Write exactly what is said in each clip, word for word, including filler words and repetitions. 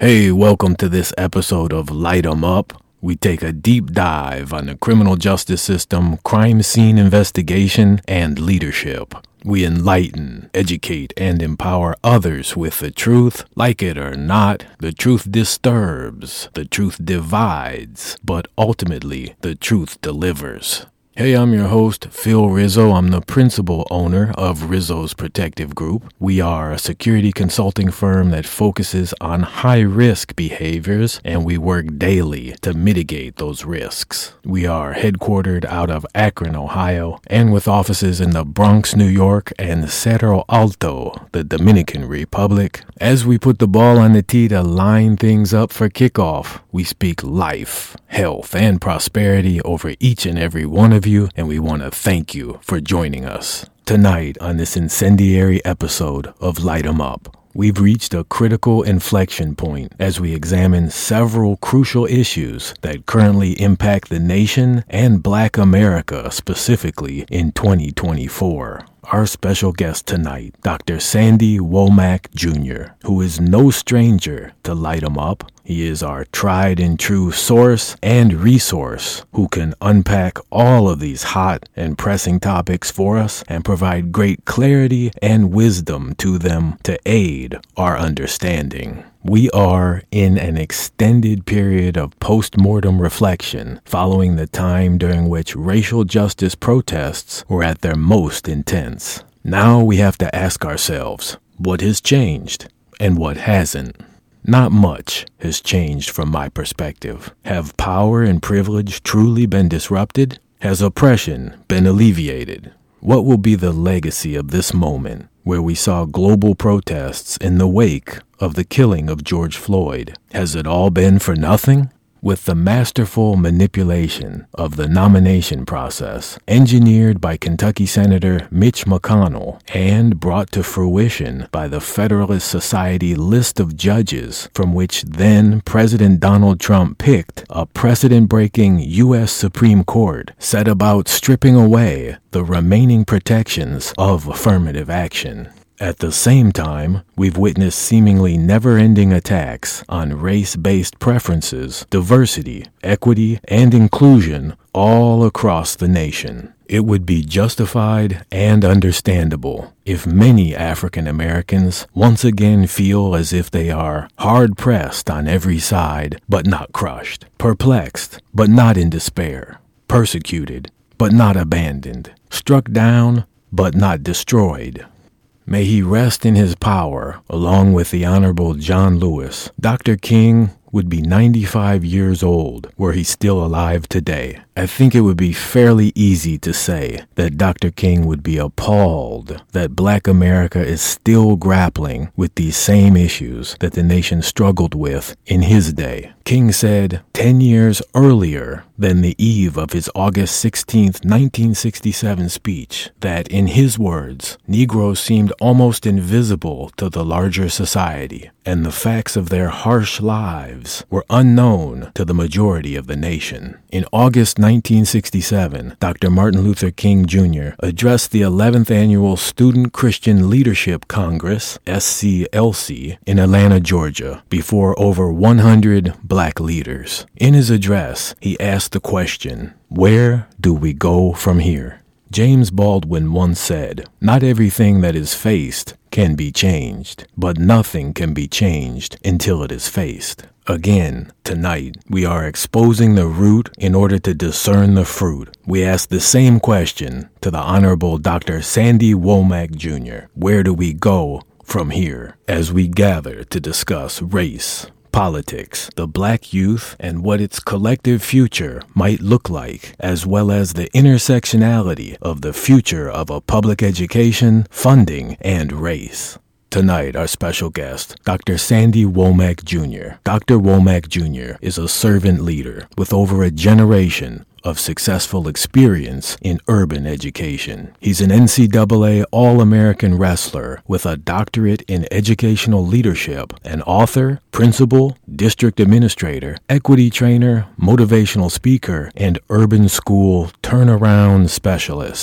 Hey, welcome to this episode of Light 'em Up. We take a deep dive on the criminal justice system, crime scene investigation, and leadership. We enlighten, educate, and empower others with the truth. Like it or not, the truth disturbs, the truth divides, but ultimately, the truth delivers. Hey, I'm your host, Phil Rizzo. I'm the principal owner of Rizzo's Protective Group. We are a security consulting firm that focuses on high-risk behaviors, and we work daily to mitigate those risks. We are headquartered out of Akron, Ohio, and with offices in the Bronx, New York, and Cerro Alto, the Dominican Republic. As we put the ball on the tee to line things up for kickoff, we speak life, health, and prosperity over each and every one of you, and we want to thank you for joining us. Tonight on this incendiary episode of Light 'em Up, we've reached a critical inflection point as we examine several crucial issues that currently impact the nation and Black America specifically in twenty twenty-four. Our special guest tonight, Doctor Sandy Womack Junior, who is no stranger to Light 'em Up. He is our tried and true source and resource who can unpack all of these hot and pressing topics for us and provide great clarity and wisdom to them to aid our understanding. We are in an extended period of post-mortem reflection following the time during which racial justice protests were at their most intense. Now we have to ask ourselves, what has changed and what hasn't? Not much has changed from my perspective. Have power and privilege truly been disrupted? Has oppression been alleviated? What will be the legacy of this moment where we saw global protests in the wake of the killing of George Floyd? Has it all been for nothing? With the masterful manipulation of the nomination process engineered by Kentucky Senator Mitch McConnell and brought to fruition by the Federalist Society list of judges from which then President Donald Trump picked, a precedent-breaking U S Supreme Court set about stripping away the remaining protections of affirmative action. At the same time, we've witnessed seemingly never-ending attacks on race-based preferences, diversity, equity, and inclusion all across the nation. It would be justified and understandable if many African Americans once again feel as if they are hard-pressed on every side but not crushed, perplexed but not in despair, persecuted but not abandoned, struck down but not destroyed. May he rest in his power, along with the Honorable John Lewis. Doctor King would be ninety-five years old were he still alive today. I think it would be fairly easy to say that Doctor King would be appalled that Black America is still grappling with these same issues that the nation struggled with in his day. King said ten years earlier than the eve of his August sixteenth, nineteen sixty-seven speech that, in his words, Negroes seemed almost invisible to the larger society, and the facts of their harsh lives were unknown to the majority of the nation. In August nineteen sixty-seven, Doctor Martin Luther King Junior addressed the eleventh Annual Student Christian Leadership Congress, S C L C, in Atlanta, Georgia, before over one hundred Black leaders. In his address, he asked the question, where do we go from here? James Baldwin once said, not everything that is faced can be changed, but nothing can be changed until it is faced. Again, tonight, we are exposing the root in order to discern the fruit. We ask the same question to the Honorable Doctor Sandy Womack Junior Where do we go from here? As we gather to discuss race, politics, the Black youth, and what its collective future might look like, as well as the intersectionality of the future of a public education, funding, and race. Tonight, our special guest, Doctor Sandy Womack Junior Doctor Womack Junior is a servant leader with over a generation of successful experience in urban education. He's an N C double A All-American wrestler with a doctorate in educational leadership, an author, principal, district administrator, equity trainer, motivational speaker, and urban school turnaround specialist.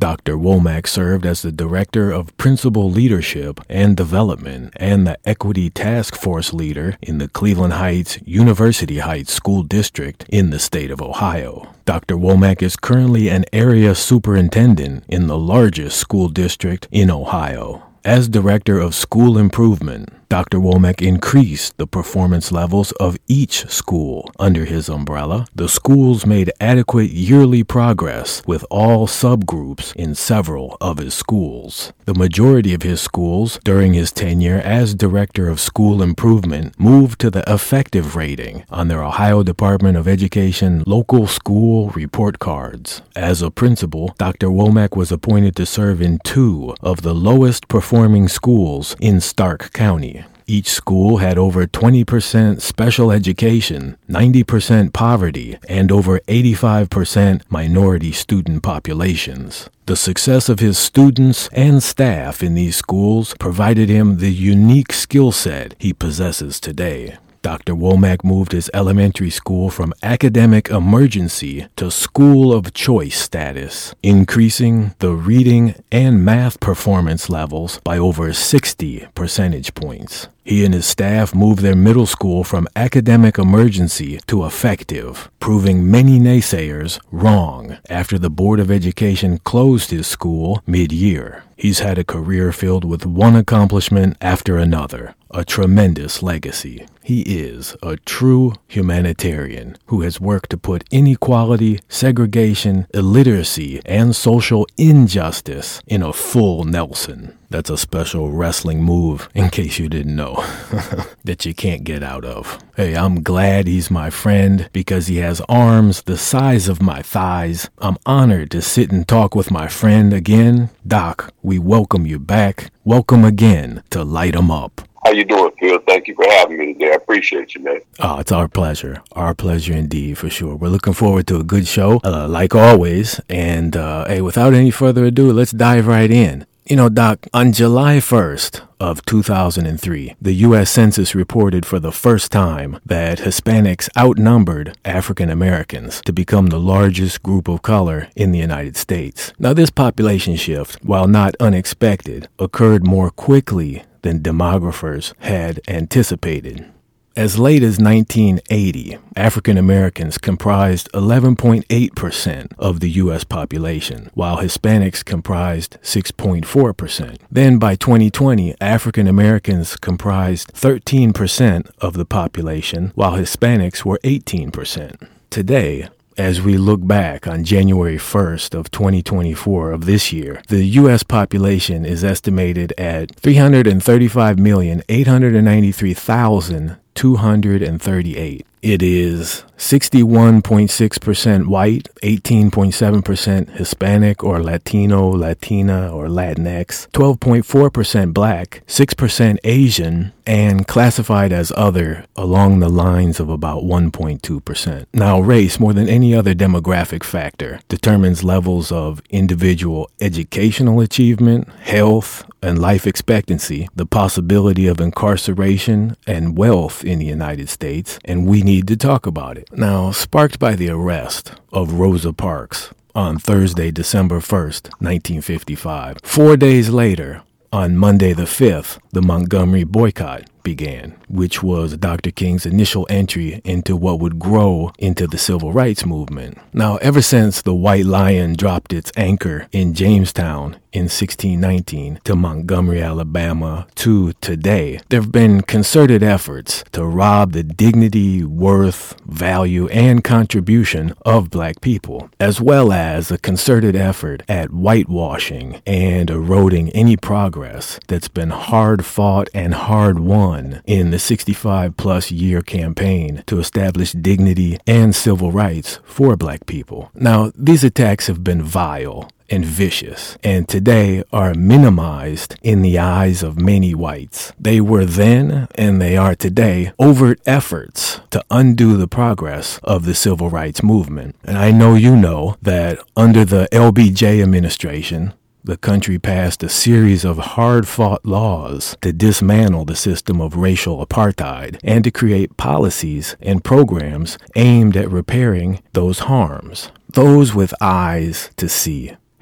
Doctor Womack served as the Director of Principal Leadership and Development and the Equity Task Force Leader in the Cleveland Heights University Heights School District in the state of Ohio. Doctor Womack is currently an area superintendent in the largest school district in Ohio. As Director of School Improvement, Doctor Womack increased the performance levels of each school under his umbrella. The schools made adequate yearly progress with all subgroups in several of his schools. The majority of his schools during his tenure as Director of School Improvement moved to the effective rating on their Ohio Department of Education local school report cards. As a principal, Doctor Womack was appointed to serve in two of the lowest performing schools in Stark County. Each school had over twenty percent special education, ninety percent poverty, and over eighty-five percent minority student populations. The success of his students and staff in these schools provided him the unique skill set he possesses today. Doctor Womack moved his elementary school from academic emergency to school of choice status, increasing the reading and math performance levels by over sixty percentage points. He and his staff moved their middle school from academic emergency to effective, proving many naysayers wrong after the Board of Education closed his school mid-year. He's had a career filled with one accomplishment after another, a tremendous legacy. He is a true humanitarian who has worked to put inequality, segregation, illiteracy, and social injustice in a full Nelson. That's a special wrestling move, in case you didn't know, that you can't get out of. Hey, I'm glad he's my friend because he has arms the size of my thighs. I'm honored to sit and talk with my friend again. Doc, we welcome you back. Welcome again to Light 'em Up. How you doing, Phil? Thank you for having me today. I appreciate you, man. Oh, it's our pleasure. Our pleasure indeed, for sure. We're looking forward to a good show, uh, like always. And, uh, hey, without any further ado, let's dive right in. You know, Doc, on July first of two thousand three, the U S Census reported for the first time that Hispanics outnumbered African Americans to become the largest group of color in the United States. Now, this population shift, while not unexpected, occurred more quickly than demographers had anticipated. As late as nineteen eighty, African Americans comprised eleven point eight percent of the U S population, while Hispanics comprised six point four percent. Then by twenty twenty, African Americans comprised thirteen percent of the population, while Hispanics were eighteen percent. Today, as we look back on January first of twenty twenty-four of this year, the U S population is estimated at three hundred thirty-five million, eight hundred ninety-three thousand two hundred thirty-eight. It is sixty-one point six percent white, eighteen point seven percent Hispanic or Latino, Latina, or Latinx, twelve point four percent black, six percent Asian, and classified as other along the lines of about one point two percent. Now, race, more than any other demographic factor, determines levels of individual educational achievement, health, and life expectancy, the possibility of incarceration, and wealth in the United States, and we need to talk about it. Now, sparked by the arrest of Rosa Parks on Thursday, December first, nineteen fifty-five, four days later, on Monday the fifth, the Montgomery boycott began, which was Doctor King's initial entry into what would grow into the civil rights movement. Now, ever since the White Lion dropped its anchor in Jamestown in sixteen nineteen to Montgomery, Alabama, to today, there have been concerted efforts to rob the dignity, worth, value, and contribution of black people, as well as a concerted effort at whitewashing and eroding any progress that's been hard fought and hard won in the sixty-five plus year campaign to establish dignity and civil rights for black people. Now, these attacks have been vile and vicious, and today are minimized in the eyes of many whites. They were then, and they are today, overt efforts to undo the progress of the civil rights movement. And I know you know that under the L B J administration, the country passed a series of hard-fought laws to dismantle the system of racial apartheid and to create policies and programs aimed at repairing those harms. Those with eyes to see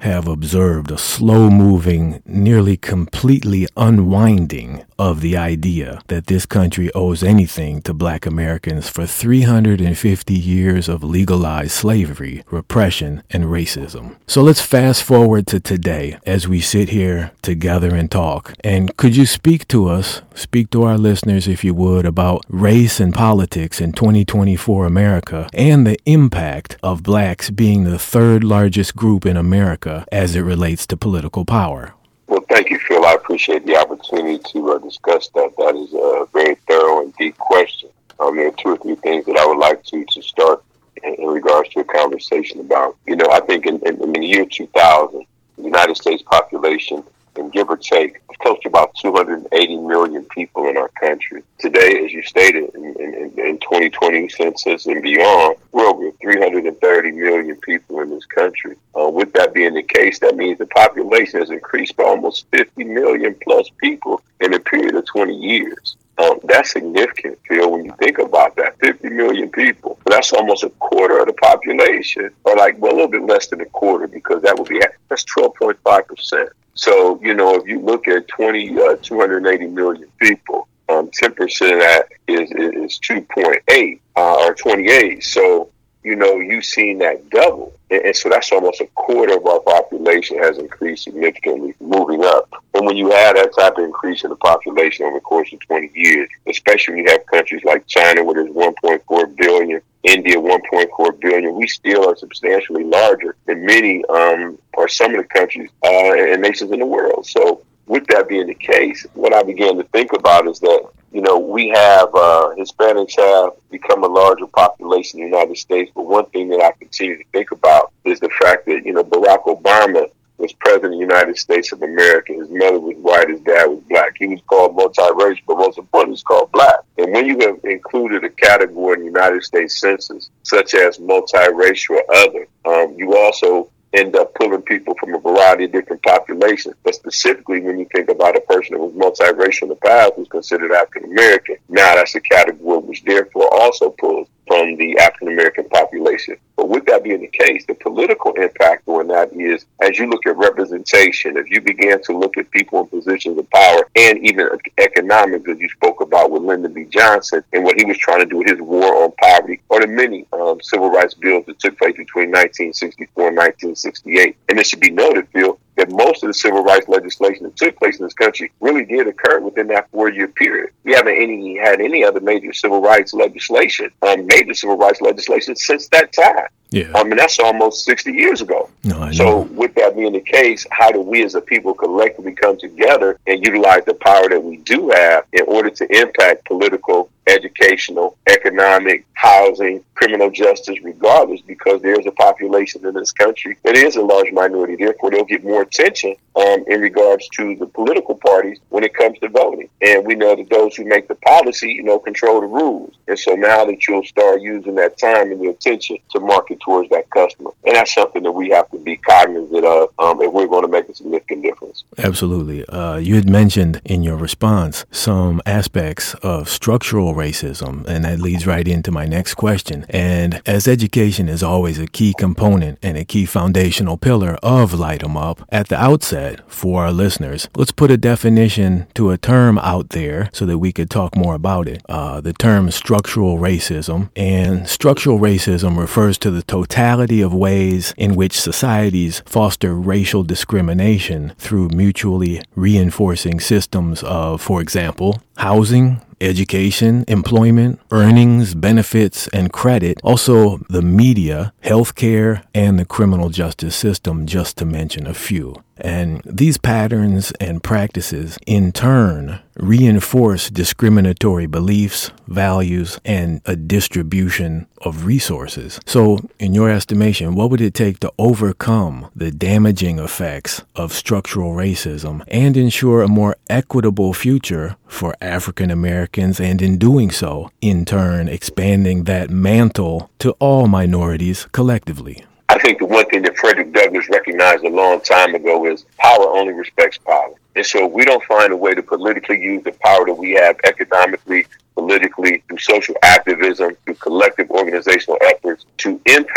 have observed a slow-moving, nearly completely unwinding of the idea that this country owes anything to Black Americans for three hundred fifty years of legalized slavery, repression, and racism. So let's fast forward to today as we sit here together and talk. And could you speak to us, speak to our listeners, if you would, about race and politics in twenty twenty-four America and the impact of Blacks being the third largest group in America as it relates to political power? Well, thank you, Phil. I appreciate the opportunity to uh, discuss that. That is a very thorough and deep question. Um, there are two or three things that I would like to, to start in, in regards to a conversation about. You know, I think in, in, in the year two thousand, the United States population, and give or take, close to about two hundred eighty million people in our country. Today, as you stated, in, in, in twenty twenty census and beyond, we're over three hundred thirty million people in this country. Uh, with that being the case, that means the population has increased by almost fifty million plus people in a period of twenty years. Um, that's significant, Phil, when you think about that. fifty million people. That's almost a quarter of the population, or like, well, a little bit less than a quarter, because that would be, that's twelve point five percent. So, you know, if you look at twenty, uh, two hundred eighty million people, um, ten percent of that is, is two point eight uh, or twenty-eight. So, you know, you've seen that double. And, and so that's almost a quarter of our population has increased significantly, moving up. And when you have that type of increase in the population over the course of twenty years, especially when you have countries like China, where there's one point four billion, India, one point four billion, we still are substantially larger than many um, or some of the countries uh, and nations in the world. So with that being the case, what I began to think about is that, you know, we have, uh, Hispanics have become a larger population in the United States. But one thing that I continue to think about is the fact that, you know, Barack Obama was president of the United States of America. His mother was white, his dad was black. He was called multiracial, but most importantly, he's called black. And when you have included a category in the United States Census, such as multiracial or other, um, you also end up pulling people from a variety of different populations. But specifically, when you think about a person that was multiracial in the past, was considered African American, now that's a category which therefore also pulls from the African American population. But with that being the case, the political impact on that is, as you look at representation, if you begin to look at people in positions of power and even economics, as you spoke about with Lyndon B. Johnson and what he was trying to do with his war on poverty, or the many um, civil rights bills that took place between nineteen sixty-four and nineteen sixty-eight. And it should be noted, Phil, that most of the civil rights legislation that took place in this country really did occur within that four-year period. We haven't any had any other major civil rights legislation, um, major civil rights legislation since that time. Yeah. I mean, that's almost sixty years ago. No, I know. So with that being the case, how do we as a people collectively come together and utilize the power that we do have in order to impact political, educational, economic, housing, criminal justice, regardless, because there's a population in this country that is a large minority. Therefore, they'll get more attention um, in regards to the political parties when it comes to voting. And we know that those who make the policy, you know, control the rules. And so now that you'll start using that time and the attention to market towards that customer. And that's something that we have to be cognizant of um, if we're going to make a significant difference. Absolutely. Uh, you had mentioned in your response some aspects of structural racism, and that leads right into my next question. And as education is always a key component and a key foundational pillar of Light 'em Up, at the outset, for our listeners, let's put a definition to a term out there so that we could talk more about it. Uh, the term structural racism. And structural racism refers to the totality of ways in which societies foster racial discrimination through mutually reinforcing systems of, for example, housing, education, employment, earnings, benefits, and credit. Also, the media, healthcare, and the criminal justice system, just to mention a few. And these patterns and practices, in turn, reinforce discriminatory beliefs, values, and a distribution of resources. So, in your estimation, what would it take to overcome the damaging effects of structural racism and ensure a more equitable future for African Americans, and in doing so, in turn, expanding that mantle to all minorities collectively? I think the one thing that Frederick Douglass recognized a long time ago is power only respects power. And so if we don't find a way to politically use the power that we have economically, politically, through social activism, through collective organizational efforts to impact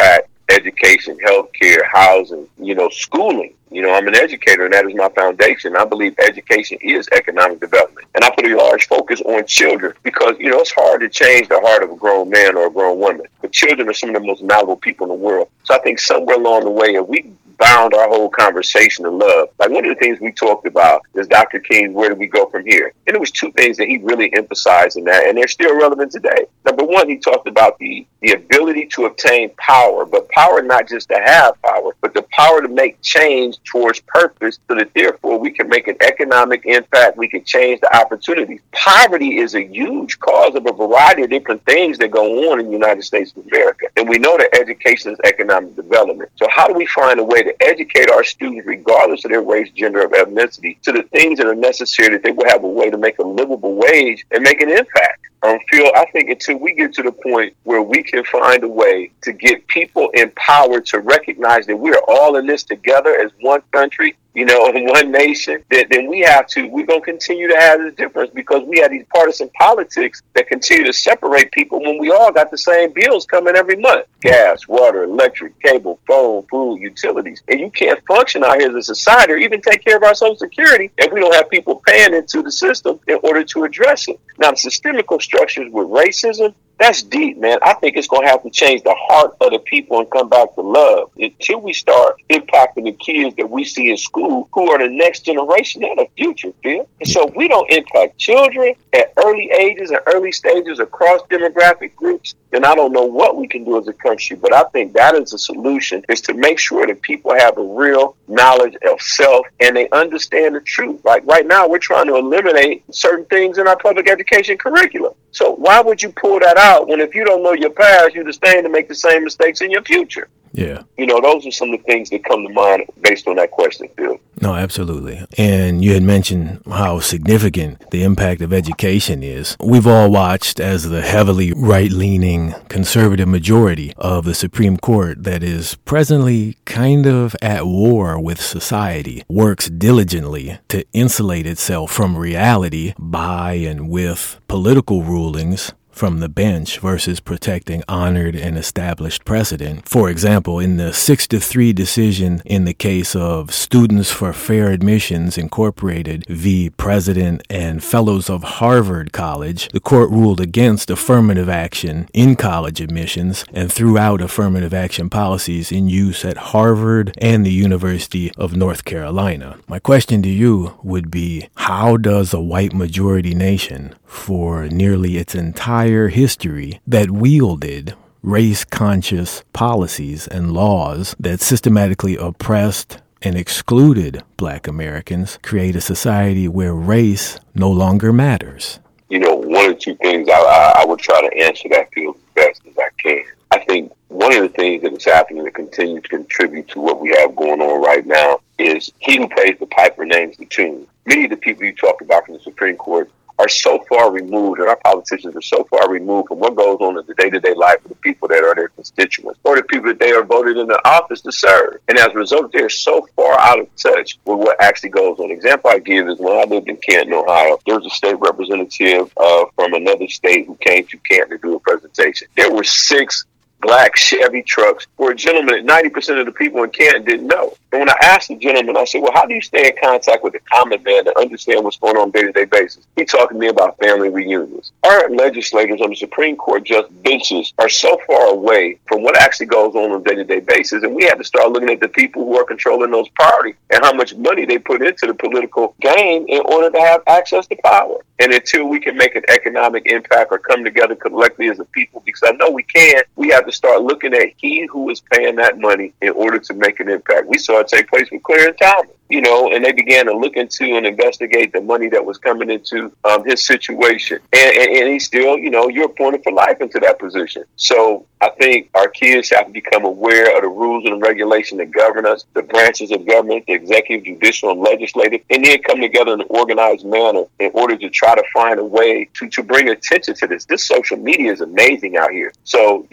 education, healthcare, housing, you know, schooling. You know, I'm an educator, and that is my foundation. I believe education is economic development. And I put a large focus on children because, you know, it's hard to change the heart of a grown man or a grown woman. But children are some of the most malleable people in the world. So I think somewhere along the way, if we bound our whole conversation to love, like one of the things we talked about is Doctor King's Where Do We Go From Here? And it was two things that he really emphasized in that, and they're still relevant today. Number one, he talked about the, the ability to obtain power, but power not just to have power, but the power to make change towards purpose so that therefore we can make an economic impact, we can change the opportunities. Poverty is a huge cause of a variety of different things that go on in the United States of America. And we know that education is economic development. So how do we find a way to educate our students, regardless of their race, gender, or ethnicity, to the things that are necessary that they will have a way to make a livable wage and make an impact? Um, Phil, I think until we get to the point where we can find a way to get people empowered to recognize that we're all in this together as one country, you know, in one nation, that then we have to, we're going to continue to have this difference because we have these partisan politics that continue to separate people when we all got the same bills coming every month. Gas, water, electric, cable, phone, food, utilities. And you can't function out here as a society or even take care of our Social Security if we don't have people paying into the system in order to address it. Now, the systemic structures with racism, that's deep, man. I think it's going to have to change the heart of the people and come back to love. Until we start impacting the kids that we see in school who are the next generation and the future, Phil. And so we don't impact children at early ages and early stages across demographic groups, then I don't know what we can do as a country. But I think that is a solution, is to make sure that people have a real knowledge of self and they understand the truth. Like right now, we're trying to eliminate certain things in our public education curriculum. So why would you pull that out when if you don't know your past, you're destined to make the same mistakes in your future? Yeah. You know, those are some of the things that come to mind based on that question, Phil. No, absolutely. And you had mentioned how significant the impact of education is. We've all watched as the heavily right-leaning conservative majority of the Supreme Court that is presently kind of at war with society works diligently to insulate itself from reality by and with political rulings from the bench versus protecting honored and established precedent. For example, in the six to three decision in the case of Students for Fair Admissions Incorporated v. President and Fellows of Harvard College, the court ruled against affirmative action in college admissions and threw out affirmative action policies in use at Harvard and the University of North Carolina. My question to you would be, how does a white majority nation for nearly its entire history that wielded race-conscious policies and laws that systematically oppressed and excluded Black Americans create a society where race no longer matters? You know, one or two things I, I, I would try to answer that field as best as I can. I think one of the things that is happening to continue to contribute to what we have going on right now is he who pays the piper names the tune. Many of the people you talk about from the Supreme Court are so far removed, and our politicians are so far removed from what goes on in the day-to-day life of the people that are their constituents, or the people that they are voted into office to serve. And as a result, they're so far out of touch with what actually goes on. Example I give is when I lived in Canton, Ohio, there was a state representative uh, from another state who came to Canton to do a presentation. There were six Black Chevy trucks for a gentleman that ninety percent of the people in Canton didn't know. And when I asked the gentleman, I said, well, how do you stay in contact with the common man to understand what's going on day-to-day basis? He talked to me about family reunions. Our legislators on the Supreme Court just benches are so far away from what actually goes on on a day-to-day basis. And we have to start looking at the people who are controlling those priorities and how much money they put into the political game in order to have access to power. And until we can make an economic impact or come together collectively as a people, because I know we can, we have to start looking at he who is paying that money in order to make an impact. We saw it take place with Clarence Thomas, you know, and they began to look into and investigate the money that was coming into um, his situation. And, and, and he's still, you know, you're appointed for life into that position. So I think our kids have to become aware of the rules and regulation that govern us, the branches of government, the executive, judicial, and legislative, and then come together in an organized manner in order to try to find a way to, to bring attention to this. This social media is amazing out here. So, you know, I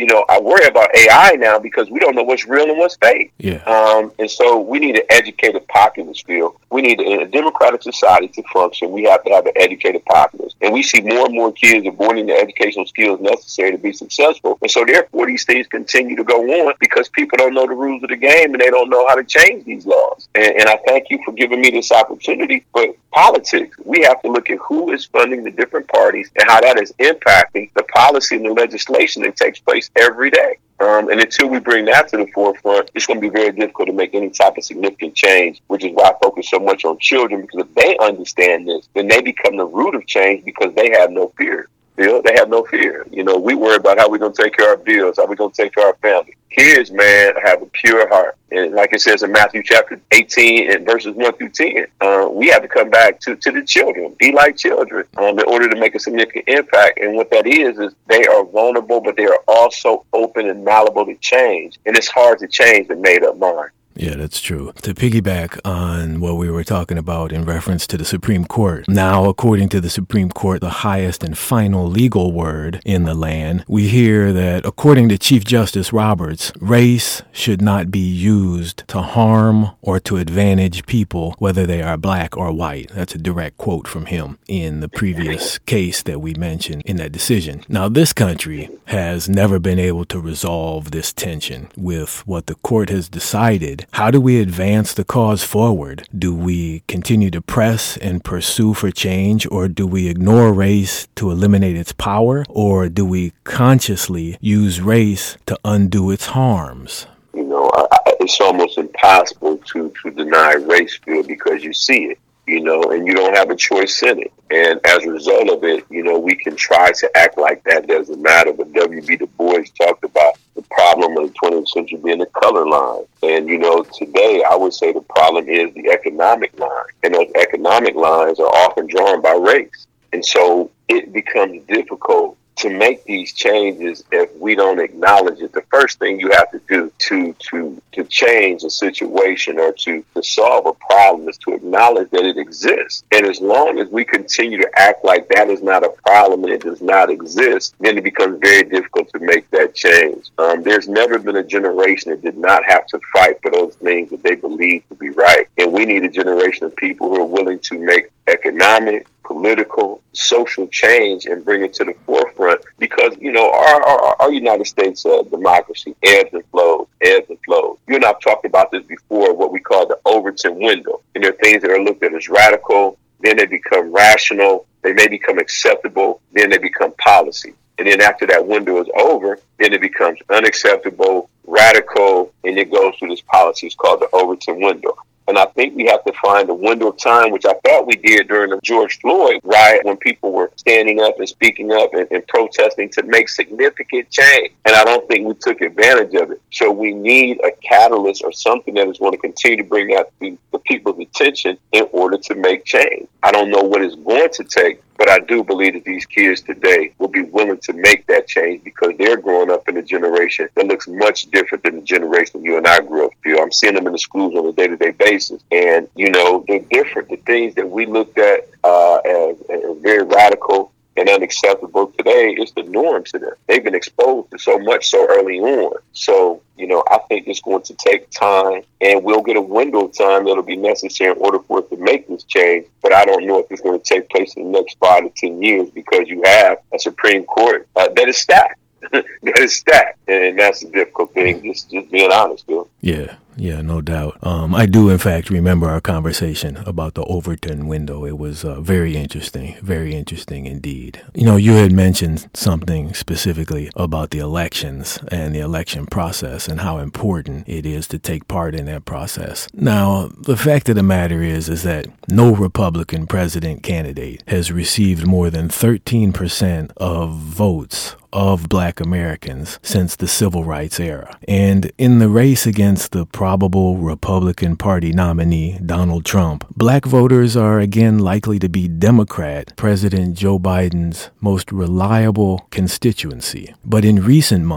worry about A I now because we don't know what's real and what's fake. Yeah. Um, and so we need an educated populace, Phil. We need, in a democratic society to function, we have to have an educated populace. And we see more and more kids avoiding the educational skills necessary to be successful. And so therefore these things continue to go on because people don't know the rules of the game and they don't know how to change these laws. And, and I thank you for giving me this opportunity. But politics, we have to look at who is funding the different parties and how that is impacting the policy and the legislation that takes place every day. Um, and until we bring that to the forefront, it's going to be very difficult to make any type of significant change, which is why I focus so much on children, because if they understand this, then they become the root of change because they have no fear. Bill, they have no fear. You know, we worry about how we're going to take care of our bills, how we're going to take care of our family. Kids, man, have a pure heart. And like it says in Matthew chapter eighteen and verses one through ten, uh, we have to come back to, to the children, be like children um, in order to make a significant impact. And what that is, is they are vulnerable, but they are also open and malleable to change. And it's hard to change the made up mind. Yeah, that's true. To piggyback on what we were talking about in reference to the Supreme Court, now, according to the Supreme Court, the highest and final legal word in the land, we hear that, according to Chief Justice Roberts, race should not be used to harm or to advantage people, whether they are black or white. That's a direct quote from him in the previous case that we mentioned in that decision. Now, this country has never been able to resolve this tension with what the court has decided. How do we advance the cause forward? Do we continue to press and pursue for change, or do we ignore race to eliminate its power, or do we consciously use race to undo its harms? You know, I, I, it's almost impossible to, to deny race, Phil, because you see it, you know, and you don't have a choice in it. And as a result of it, you know, we can try to act like that doesn't matter. But W B Du Bois talked about the problem of the twentieth century being the color line. And, you know, today I would say the problem is the economic line. And those economic lines are often drawn by race. And so it becomes difficult to make these changes if we don't acknowledge it. The first thing you have to do to to to change a situation or to, to solve a problem is to acknowledge that it exists. And as long as we continue to act like that is not a problem and it does not exist, then it becomes very difficult to make that change. Um, there's never been a generation that did not have to fight for those things that they believe to be right. And we need a generation of people who are willing to make economic, political, social change and bring it to the forefront because, you know, our, our, our United States uh, democracy ebbs and flows, ebbs and flows. You and I have talked about this before, what we call the Overton window. And there are things that are looked at as radical, then they become rational, they may become acceptable, then they become policy. And then after that window is over, then it becomes unacceptable, radical, and it goes through this policy. It's called the Overton window. And I think we have to find a window of time, which I thought we did during the George Floyd riot when people were standing up and speaking up and, and protesting to make significant change. And I don't think we took advantage of it. So we need a catalyst or something that is going to continue to bring that to the people's attention in order to make change. I don't know what it's going to take, but I do believe that these kids today will be willing to make that change because they're growing up in a generation that looks much different than the generation you and I grew up with. I'm seeing them in the schools on a day-to-day basis. And, you know, they're different. The things that we looked at uh, as, as very radical and unacceptable today is the norm to them. They've been exposed to so much so early on. So, you know, I think it's going to take time, and we'll get a window of time that'll be necessary in order for it to make this change. But I don't know if it's going to take place in the next five to ten years because you have a Supreme Court uh, that is stacked. that is stacked. And that's a difficult thing, just, just being honest, Bill. Yeah. Yeah, no doubt. Um, I do, in fact, remember our conversation about the Overton window. It was uh, very interesting, very interesting indeed. You know, you had mentioned something specifically about the elections and the election process and how important it is to take part in that process. Now, the fact of the matter is, is that no Republican president candidate has received more than thirteen percent of votes of Black Americans since the Civil Rights era. And in the race against the probable Republican Party nominee, Donald Trump, Black voters are again likely to be Democrat President Joe Biden's most reliable constituency. But in recent months,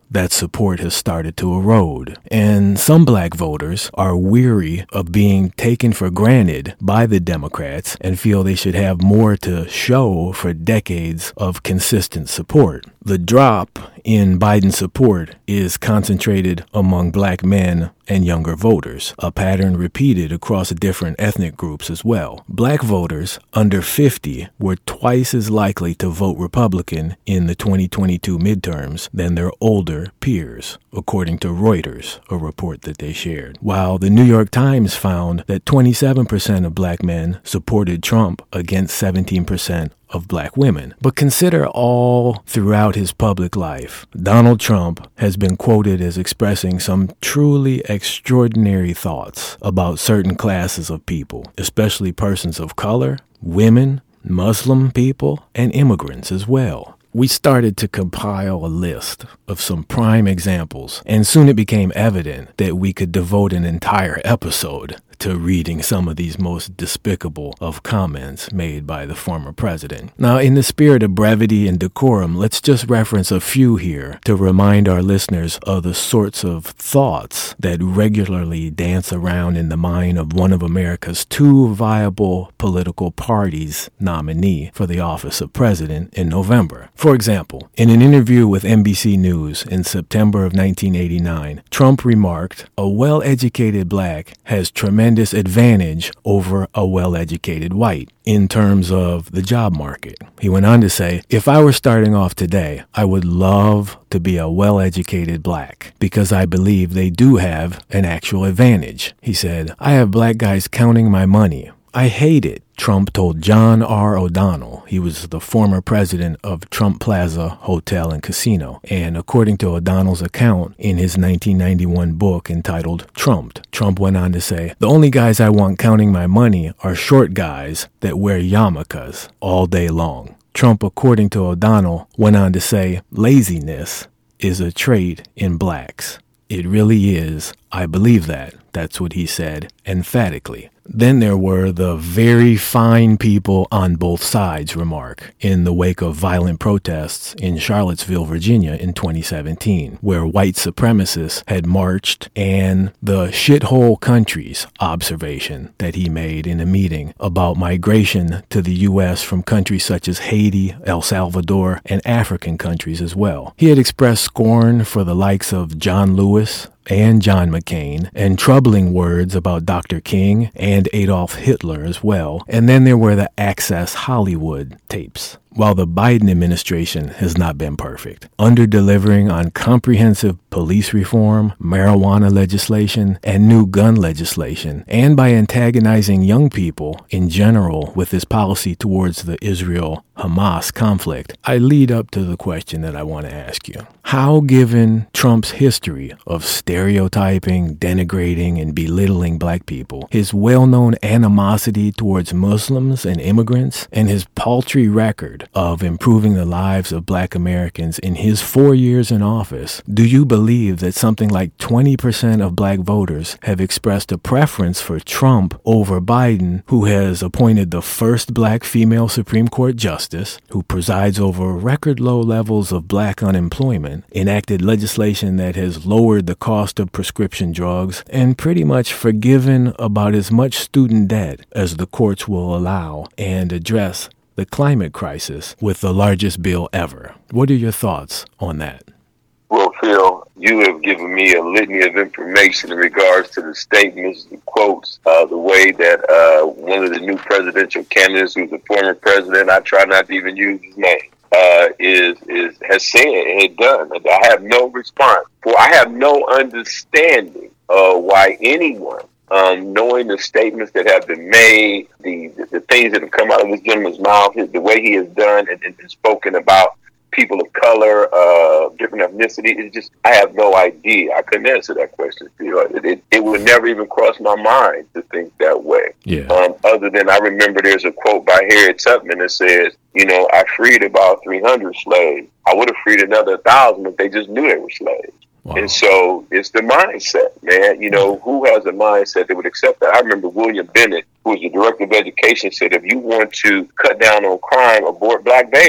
that support has started to erode. And some black voters are weary of being taken for granted by the Democrats and feel they should have more to show for decades of consistent support. The drop in Biden support is concentrated among black men and younger voters, a pattern repeated across different ethnic groups as well. Black voters under fifty were twice as likely to vote Republican in the twenty twenty-two midterms than their older peers, according to Reuters, a report that they shared. While the New York Times found that twenty-seven percent of black men supported Trump against seventeen percent of black women. But consider all throughout his public life, Donald Trump has been quoted as expressing some truly extraordinary thoughts about certain classes of people, especially persons of color, women, Muslim people, and immigrants as well. We started to compile a list of some prime examples, and soon it became evident that we could devote an entire episode to reading some of these most despicable of comments made by the former president. Now, in the spirit of brevity and decorum, let's just reference a few here to remind our listeners of the sorts of thoughts that regularly dance around in the mind of one of America's two viable political parties' nominee for the office of president in November. For example, in an interview with N B C News in September of nineteen eighty-nine, Trump remarked, "A well-educated black has tremendous advantage over a well-educated white in terms of the job market." He went on to say, "If I were starting off today, I would love to be a well-educated black because I believe they do have an actual advantage." He said, "I have black guys counting my money. I hate it," Trump told John R. O'Donnell. He was the former president of Trump Plaza Hotel and Casino. And according to O'Donnell's account in his nineteen ninety-one book entitled Trumped, Trump went on to say, "The only guys I want counting my money are short guys that wear yarmulkes all day long." Trump, according to O'Donnell, went on to say, "Laziness is a trait in blacks. It really is. I believe that." That's what he said emphatically. Then there were the very fine people on both sides remark in the wake of violent protests in Charlottesville, Virginia in twenty seventeen, where white supremacists had marched, and the shithole countries observation that he made in a meeting about migration to the U S from countries such as Haiti, El Salvador, and African countries as well. He had expressed scorn for the likes of John Lewis and John McCain, and troubling words about Doctor King and Adolf Hitler as well. And then there were the Access Hollywood tapes. While the Biden administration has not been perfect, under-delivering on comprehensive police reform, marijuana legislation, and new gun legislation, and by antagonizing young people in general with this policy towards the Israel-Hamas conflict, I lead up to the question that I want to ask you. How, given Trump's history of stereotyping, denigrating, and belittling black people, his well-known animosity towards Muslims and immigrants, and his paltry record of improving the lives of black Americans in his four years in office, do you believe that something like twenty percent of black voters have expressed a preference for Trump over Biden, who has appointed the first black female Supreme Court justice, who presides over record low levels of black unemployment, enacted legislation that has lowered the cost of prescription drugs, and pretty much forgiven about as much student debt as the courts will allow, and address the climate crisis with the largest bill ever? What are your thoughts on that? Well, Phil, you have given me a litany of information in regards to the statements, the quotes, uh, the way that uh, one of the new presidential candidates, who's a former president, I try not to even use his name, uh, is is has said and had done. I have no response. For I have no understanding of why anyone, Um, knowing the statements that have been made, the, the the things that have come out of this gentleman's mouth, the way he has done and, and, and spoken about people of color, uh, different ethnicity, it's just, I have no idea. I couldn't answer that question. You know, it, it, it would never even cross my mind to think that way. Yeah. Um, other than I remember there's a quote by Harriet Tubman that says, you know, I freed about three hundred slaves. I would have freed another thousand if they just knew they were slaves. Wow. And so it's the mindset, man. You know, who has a mindset that would accept that? I remember William Bennett, who was the director of education, said, if you want to cut down on crime, abort black babies.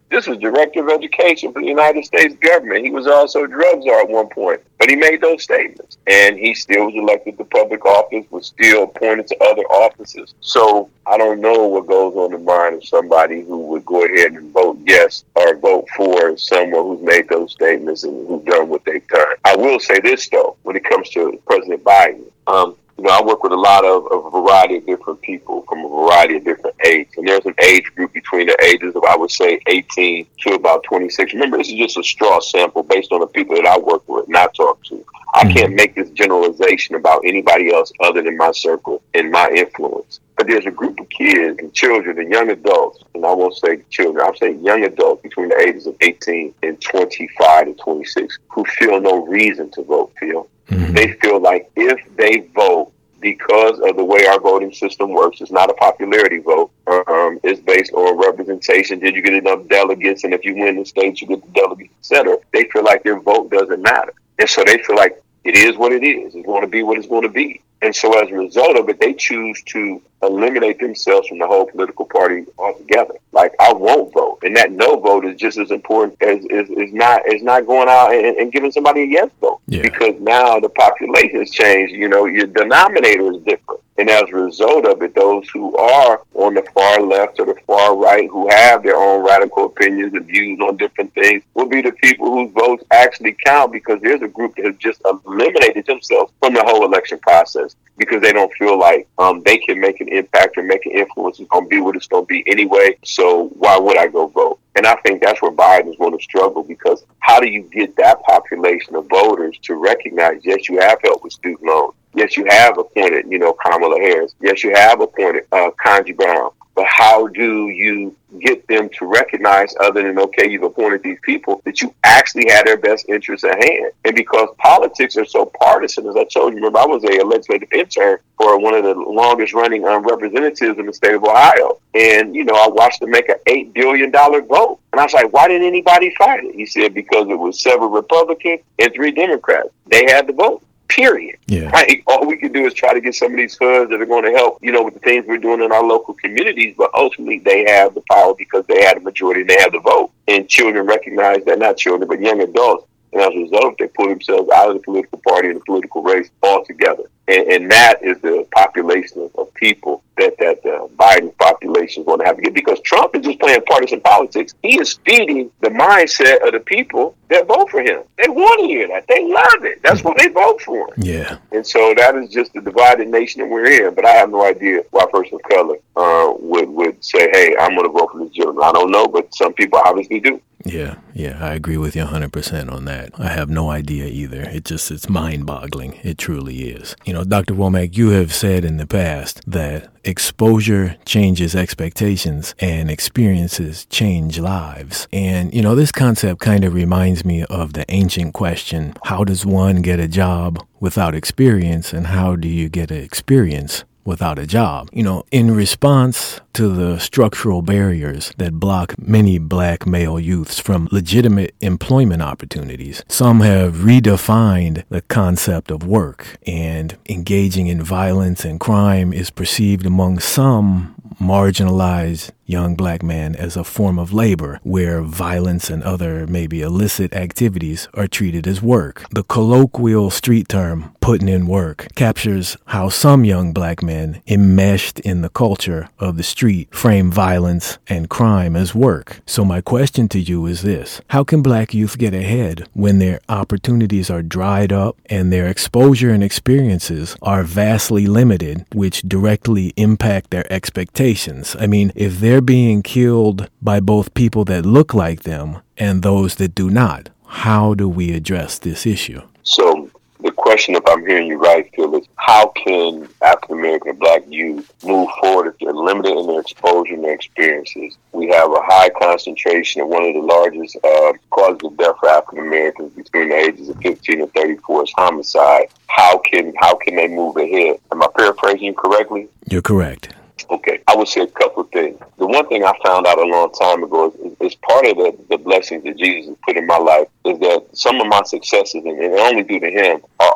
This was Director of Education for the United States government. He was also drug czar at one point, but he made those statements. And he still was elected to public office, was still appointed to other offices. So I don't know what goes on in the mind of somebody who would go ahead and vote yes or vote for someone who's made those statements and who's done what they've done. I will say this, though, when it comes to President Biden. Um, You know, I work with a lot of, of a variety of different people from a variety of different ages. And there's an age group between the ages of, I would say, eighteen to about twenty-six. Remember, this is just a straw sample based on the people that I work with and I talk to. I mm-hmm. can't make this generalization about anybody else other than my circle and my influence. But there's a group of kids and children and young adults, and I won't say children, I'll say young adults between the ages of eighteen and twenty-five to twenty-six who feel no reason to vote, Phil. Mm-hmm. They feel like if they vote, because of the way our voting system works, it's not a popularity vote. Um, it's based on representation. Did you get enough delegates? And if you win the state, you get the delegates, et cetera. They feel like their vote doesn't matter. And so they feel like it is what it is. It's going to be what it's going to be. And so as a result of it, they choose to eliminate themselves from the whole political party altogether. Like, I won't vote. And that no vote is just as important as is, is not is not going out and, and giving somebody a yes vote. Yeah. Because now the population has changed. You know, your denominator is different. And as a result of it, those who are on the far left or the far right, who have their own radical opinions and views on different things, will be the people whose votes actually count, because there's a group that has just eliminated themselves from the whole election process because they don't feel like um, they can make an impact or make an influence. It's going to be what it's going to be anyway. So why would I go vote? And I think that's where Biden is going to struggle, because how do you get that population of voters to recognize, yes, you have helped with student loans. Yes, you have appointed, you know, Kamala Harris. Yes, you have appointed uh, Ketanji Brown. But how do you get them to recognize, other than, okay, you've appointed these people, that you actually had their best interests at hand? And because politics are so partisan, as I told you, remember, I was a legislative intern for one of the longest running um, representatives in the state of Ohio. And, you know, I watched them make an eight billion dollars vote. And I was like, why didn't anybody fight it? He said, because it was seven Republicans and three Democrats. They had the vote. Period. Yeah. Right? All we can do is try to get some of these funds that are going to help, you know, with the things we're doing in our local communities. But ultimately, they have the power because they had a majority and they have the vote. And children recognize that, not children, but young adults. And as a result, they pull themselves out of the political party and the political race altogether. And, and that is the population of, of people that that uh, Biden population is going to have to get, because Trump is just playing partisan politics. He is feeding the mindset of the people that vote for him. They want to hear that. They love it. That's why they vote for him. Yeah. And so that is just the divided nation that we're in. But I have no idea why a person of color uh, would, would say, hey, I'm going to vote for this gentleman. I don't know, but some people obviously do. Yeah, yeah, I agree with you one hundred percent on that. I have no idea either. It just, it's mind-boggling. It truly is. You know, Doctor Womack, you have said in the past that exposure changes expectations and experiences change lives. And, you know, this concept kind of reminds me of the ancient question, how does one get a job without experience, and how do you get an experience without a job? You know, in response to the structural barriers that block many black male youths from legitimate employment opportunities, some have redefined the concept of work, and engaging in violence and crime is perceived among some marginalized young black man as a form of labor, where violence and other maybe illicit activities are treated as work. The colloquial street term, putting in work, captures how some young black men enmeshed in the culture of the street frame violence and crime as work. So my question to you is this: how can black youth get ahead when their opportunities are dried up and their exposure and experiences are vastly limited, which directly impact their expectations? I mean, if they're being killed by both people that look like them and those that do not, how do we address this issue? So the question, if I'm hearing you right, Phil, is how can African American black youth move forward if they're limited in their exposure and their experiences? We have a high concentration of one of the largest uh, causes of death for African Americans between the ages of fifteen and thirty-four is homicide. How can how can they move ahead? Am I paraphrasing you correctly? You're correct. Okay, I would say a couple of things. The one thing I found out a long time ago is, is part of the, the blessings that Jesus has put in my life is that some of my successes, and, and only due to him, are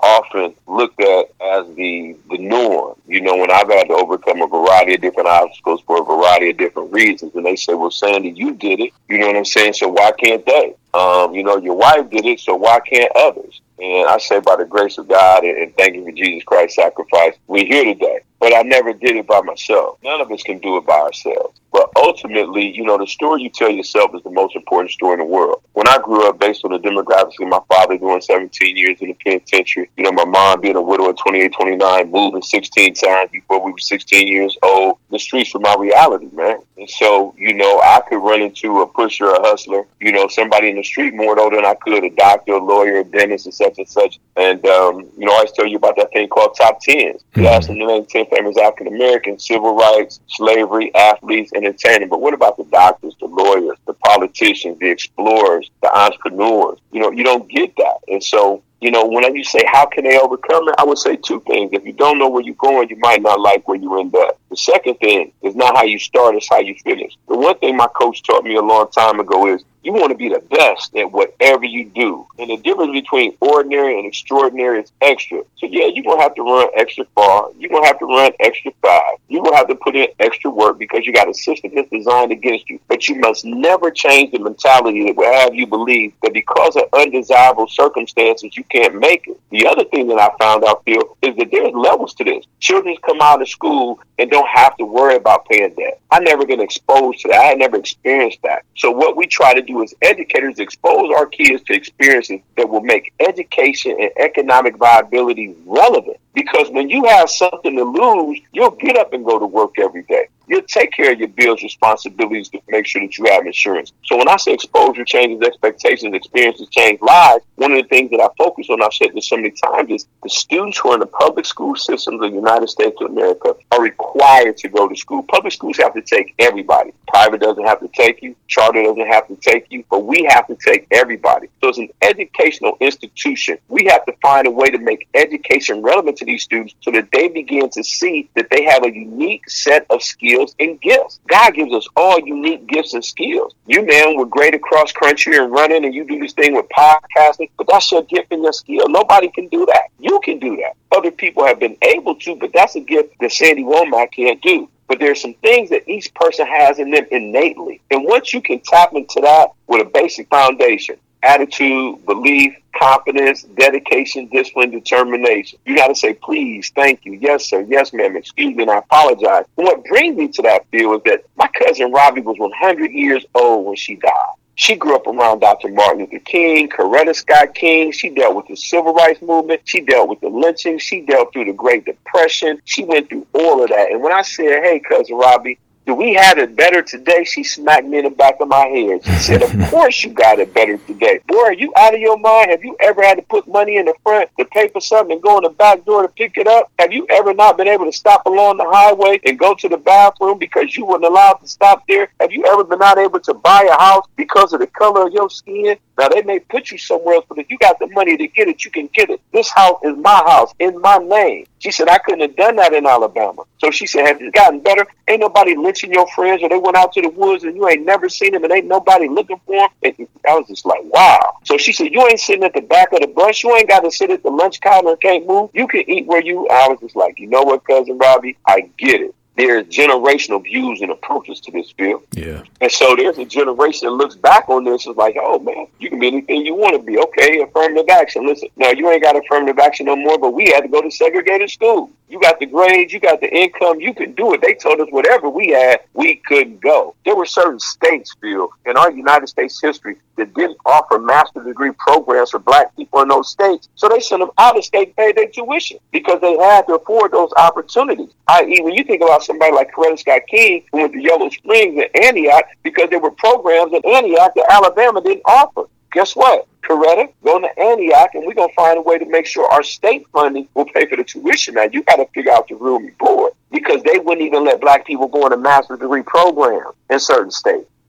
often looked at as the the norm. You know, when I've had to overcome a variety of different obstacles for a variety of different reasons, and they say, well, Sandy, you did it. You know what I'm saying? So why can't they? Um, you know, your wife did it, so why can't others? And I say by the grace of God and, and thank you for Jesus Christ's sacrifice, we're here today. But I never did it by myself. None of us can do it by ourselves. But ultimately, you know, the story you tell yourself is the most important story in the world. When I grew up, based on the demographics of my father doing seventeen years in the penitentiary, you know, my mom being a widow at twenty-eight, twenty-nine, moving sixteen times before we were sixteen years old, the streets were my reality, man. And so, you know, I could run into a pusher, a hustler, you know, somebody in the street more than I could, a doctor, a lawyer, a dentist, and such and such. And, um, you know, I always tell you about that thing called top tens. You ask them to name ten famous African Americans, civil rights, slavery, athletes, entertainment. But what about the doctors, the lawyers, the politicians, the explorers, the entrepreneurs? You know, you don't get that. And so, you know, when you say, how can they overcome it? I would say two things. If you don't know where you're going, you might not like where you end up. The second thing is not how you start, it's how you finish. The one thing my coach taught me a long time ago is you want to be the best at whatever you do. And the difference between ordinary and extraordinary is extra. So, yeah, you're going to have to run extra far. You're going to have to run extra fast. You're going to have to put in extra work because you got a system that's designed against you. But you must never change the mentality that will have you believe that because of undesirable circumstances, you can't make it. The other thing that I found out, Phil, is that there's levels to this. Children come out of school and don't have to worry about paying debt. I never been exposed to that. I had never experienced that. So what we try to do as educators, expose our kids to experiences that will make education and economic viability relevant. Because when you have something to lose, you'll get up and go to work every day. You'll take care of your bills, responsibilities to make sure that you have insurance. So when I say exposure changes expectations, experiences change lives, one of the things that I focus on, I've said this so many times, is the students who are in the public school systems of the United States of America are required to go to school. Public schools have to take everybody. Private doesn't have to take you. Charter doesn't have to take you. But we have to take everybody. So as an educational institution, we have to find a way to make education relevant to these students so that they begin to see that they have a unique set of skills and gifts. God gives us all unique gifts and skills. You, man, were great across country and running, and you do this thing with podcasting, but that's your gift and your skill. Nobody can do that. You can do that. Other people have been able to, but that's a gift that Sandy Womack can't do. But there's some things that each person has in them innately. And once you can tap into that with a basic foundation, attitude, belief, confidence, dedication, discipline, determination. You got to say, please, thank you, yes, sir, yes, ma'am, excuse me, and I apologize. And what brings me to that field is that my cousin Robbie was one hundred years old when she died. She grew up around Doctor Martin Luther King, Coretta Scott King. She dealt with the civil rights movement. She dealt with the lynching. She dealt through the Great Depression. She went through all of that. And when I said, hey, cousin Robbie, do we have it better today? She smacked me in the back of my head. She said, of course you got it better today. Boy, are you out of your mind? Have you ever had to put money in the front to pay for something and go in the back door to pick it up? Have you ever not been able to stop along the highway and go to the bathroom because you weren't allowed to stop there? Have you ever been not able to buy a house because of the color of your skin? Now, they may put you somewhere else, but if you got the money to get it, you can get it. This house is my house in my name. She said, I couldn't have done that in Alabama. So she said, have you gotten better? Ain't nobody lynching your friends, or they went out to the woods and you ain't never seen them and ain't nobody looking for them. And I was just like, wow. So she said, you ain't sitting at the back of the bus. You ain't got to sit at the lunch counter and can't move. You can eat where you. I was just like, you know what, cousin Robbie? I get it. There's generational views and approaches to this field. Yeah. And so there's a generation that looks back on this and is like, oh, man, you can be anything you want to be. Okay, affirmative action. Listen, now you ain't got affirmative action no more, but we had to go to segregated school. You got the grades, you got the income, you can do it. They told us whatever we had, we couldn't go. There were certain states, Phil, in our United States history that didn't offer master's degree programs for black people in those states. So they sent them out of state to pay their tuition because they had to afford those opportunities. that is, when you think about somebody like Coretta Scott King, who went to Yellow Springs and Antioch, because there were programs in Antioch that Alabama didn't offer. Guess what? Coretta, go to Antioch, and we're going to find a way to make sure our state funding will pay for the tuition. Now, you got to figure out the room and board, because they wouldn't even let black people go on a master's degree program in certain states.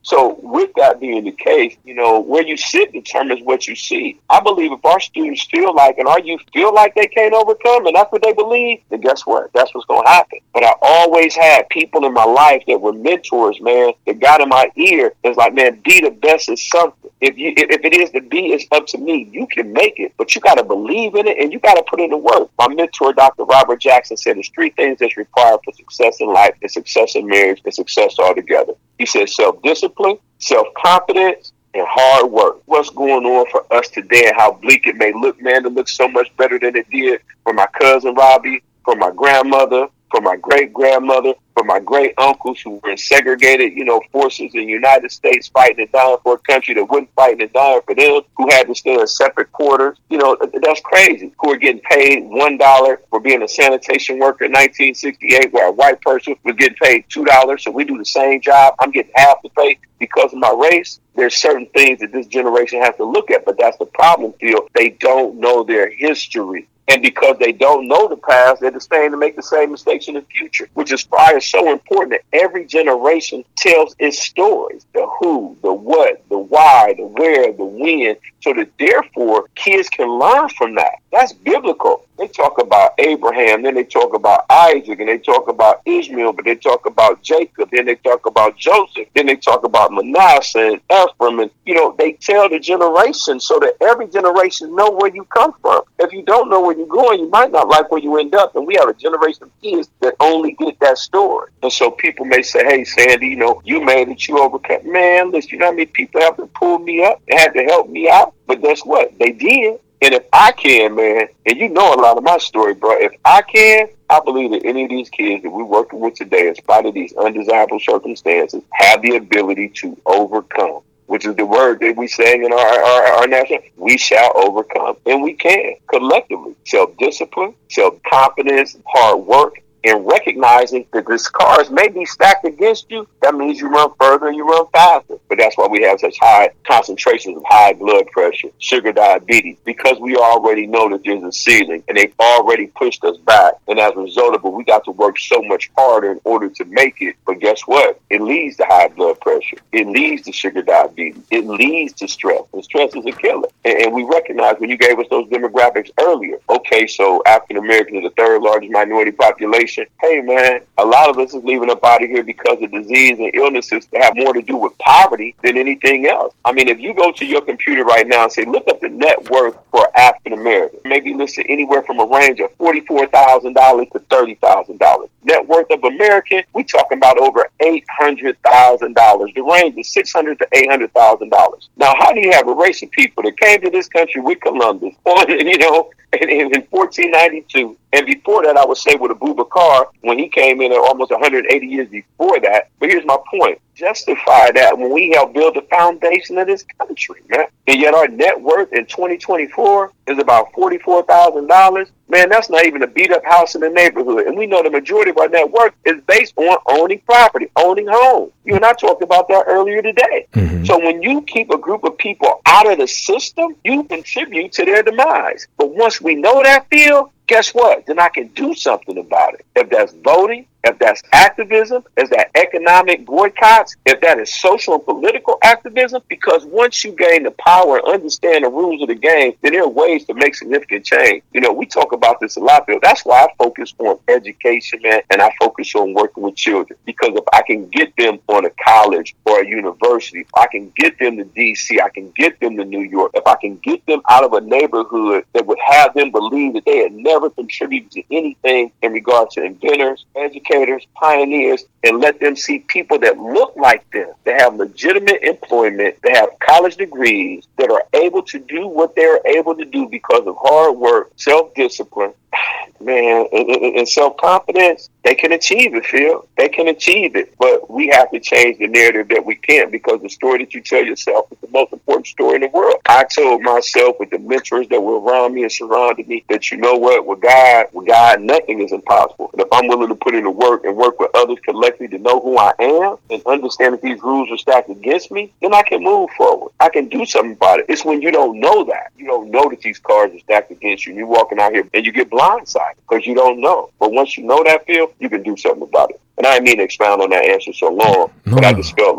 So with that being the case, you know, where you sit determines what you see. I believe if our students feel like, and our youth feel like they can't overcome, and that's what they believe, then guess what? That's what's going to happen. But I always had people in my life that were mentors, man, that got in my ear. It's like, man, be the best is something. If you, if it is to be, it's up to me. You can make it, but you got to believe in it and you got to put in the work. My mentor, Doctor Robert Jackson, said there's three things that's required for success in life, and success in marriage, and success altogether. He said self-discipline, self-confidence, and hard work. What's going on for us today and how bleak it may look, man, it looks so much better than it did for my cousin Robbie, for my grandmother, for my great-grandmother, for my great-uncles who were in segregated, you know, forces in the United States fighting and dying for a country that wasn't fighting and dying for them, who had to stay in separate quarters. You know, that's crazy. Who are getting paid one dollar for being a sanitation worker in nineteen sixty-eight, where a white person was getting paid two dollars. So we do the same job. I'm getting half the pay because of my race. There's certain things that this generation has to look at, but that's the problem, Phil. They don't know their history. And because they don't know the past, they're disdain to make the same mistakes in the future, which is why it's so important that every generation tells its stories, the who, the what, the why, the where, the when, so that therefore kids can learn from that. That's biblical. They talk about Abraham, then they talk about Isaac, and they talk about Ishmael, but they talk about Jacob, then they talk about Joseph, then they talk about Manasseh and Ephraim, and, you know, they tell the generation so that every generation know where you come from. If you don't know where you're going, you might not like where you end up, and we have a generation of kids that only get that story. And so people may say, hey, Sandy, you know, you made it, you overcame. Man, listen, you know how many people have to pull me up? They had to help me out, but guess what? They did. And if I can, man, and you know a lot of my story, bro, if I can, I believe that any of these kids that we're working with today, in spite of these undesirable circumstances, have the ability to overcome, which is the word that we saying in our, our, our national, we shall overcome. And we can, collectively. Self-discipline, self-confidence, hard work, and recognizing that the scars may be stacked against you. That means you run further and you run faster. But that's why we have such high concentrations of high blood pressure, sugar diabetes, because we already know that there's a ceiling and they've already pushed us back. And as a result of it, we got to work so much harder in order to make it. But guess what? It leads to high blood pressure. It leads to sugar diabetes. It leads to stress. And stress is a killer. And, and we recognize when you gave us those demographics earlier, okay, so African Americans are the third largest minority population. Hey, man, a lot of us is leaving up out of here because of disease and illnesses that have more to do with poverty than anything else. I mean, if you go to your computer right now and say, look up the net worth for African Americans, maybe listen anywhere from a range of forty-four thousand dollars to thirty thousand dollars. Net worth of American, we talking about over eight hundred thousand dollars. The range is six hundred thousand to eight hundred thousand dollars. Now, how do you have a race of people that came to this country with Columbus, you know, in, in fourteen ninety-two, and before that, I would say with Abubakar, when he came in at almost one hundred eighty years before that. But here's my point. Justify that when we helped build the foundation of this country, man. And yet our net worth in twenty twenty-four is about forty-four thousand dollars. Man, that's not even a beat-up house in the neighborhood. And we know the majority of our net worth is based on owning property, owning homes. You and I talked about that earlier today. Mm-hmm. So when you keep a group of people out of the system, you contribute to their demise. But once we know that field, guess what? Then I can do something about it. If that's voting, if that's activism, if that economic boycotts, if that is social and political activism, because once you gain the power and understand the rules of the game, then there are ways to make significant change. You know, we talk about this a lot, Bill. That's why I focus on education, man, and I focus on working with children. Because if I can get them on a college or a university, if I can get them to D C, I can get them to New York, if I can get them out of a neighborhood that would have them believe that they had never contributed to anything in regards to inventors, educators, pioneers, and let them see people that look like them, that have legitimate employment, that have college degrees, that are able to do what they're able to do because of hard work, self-discipline, man, and, and, and self-confidence. They can achieve it, Phil. They can achieve it. But we have to change the narrative that we can't, because the story that you tell yourself is the most important story in the world. I told myself with the mentors that were around me and surrounded me that, you know what, with God, with God, nothing is impossible. And if I'm willing to put in the work and work with others collectively to know who I am and understand that these rules are stacked against me, then I can move forward. I can do something about it. It's when you don't know that. You don't know that these cards are stacked against you, and you're walking out here and you get blindsided because you don't know. But once you know that, Phil, you can do something about it. And I didn't mean to expound on that answer so long, no. But I just felt like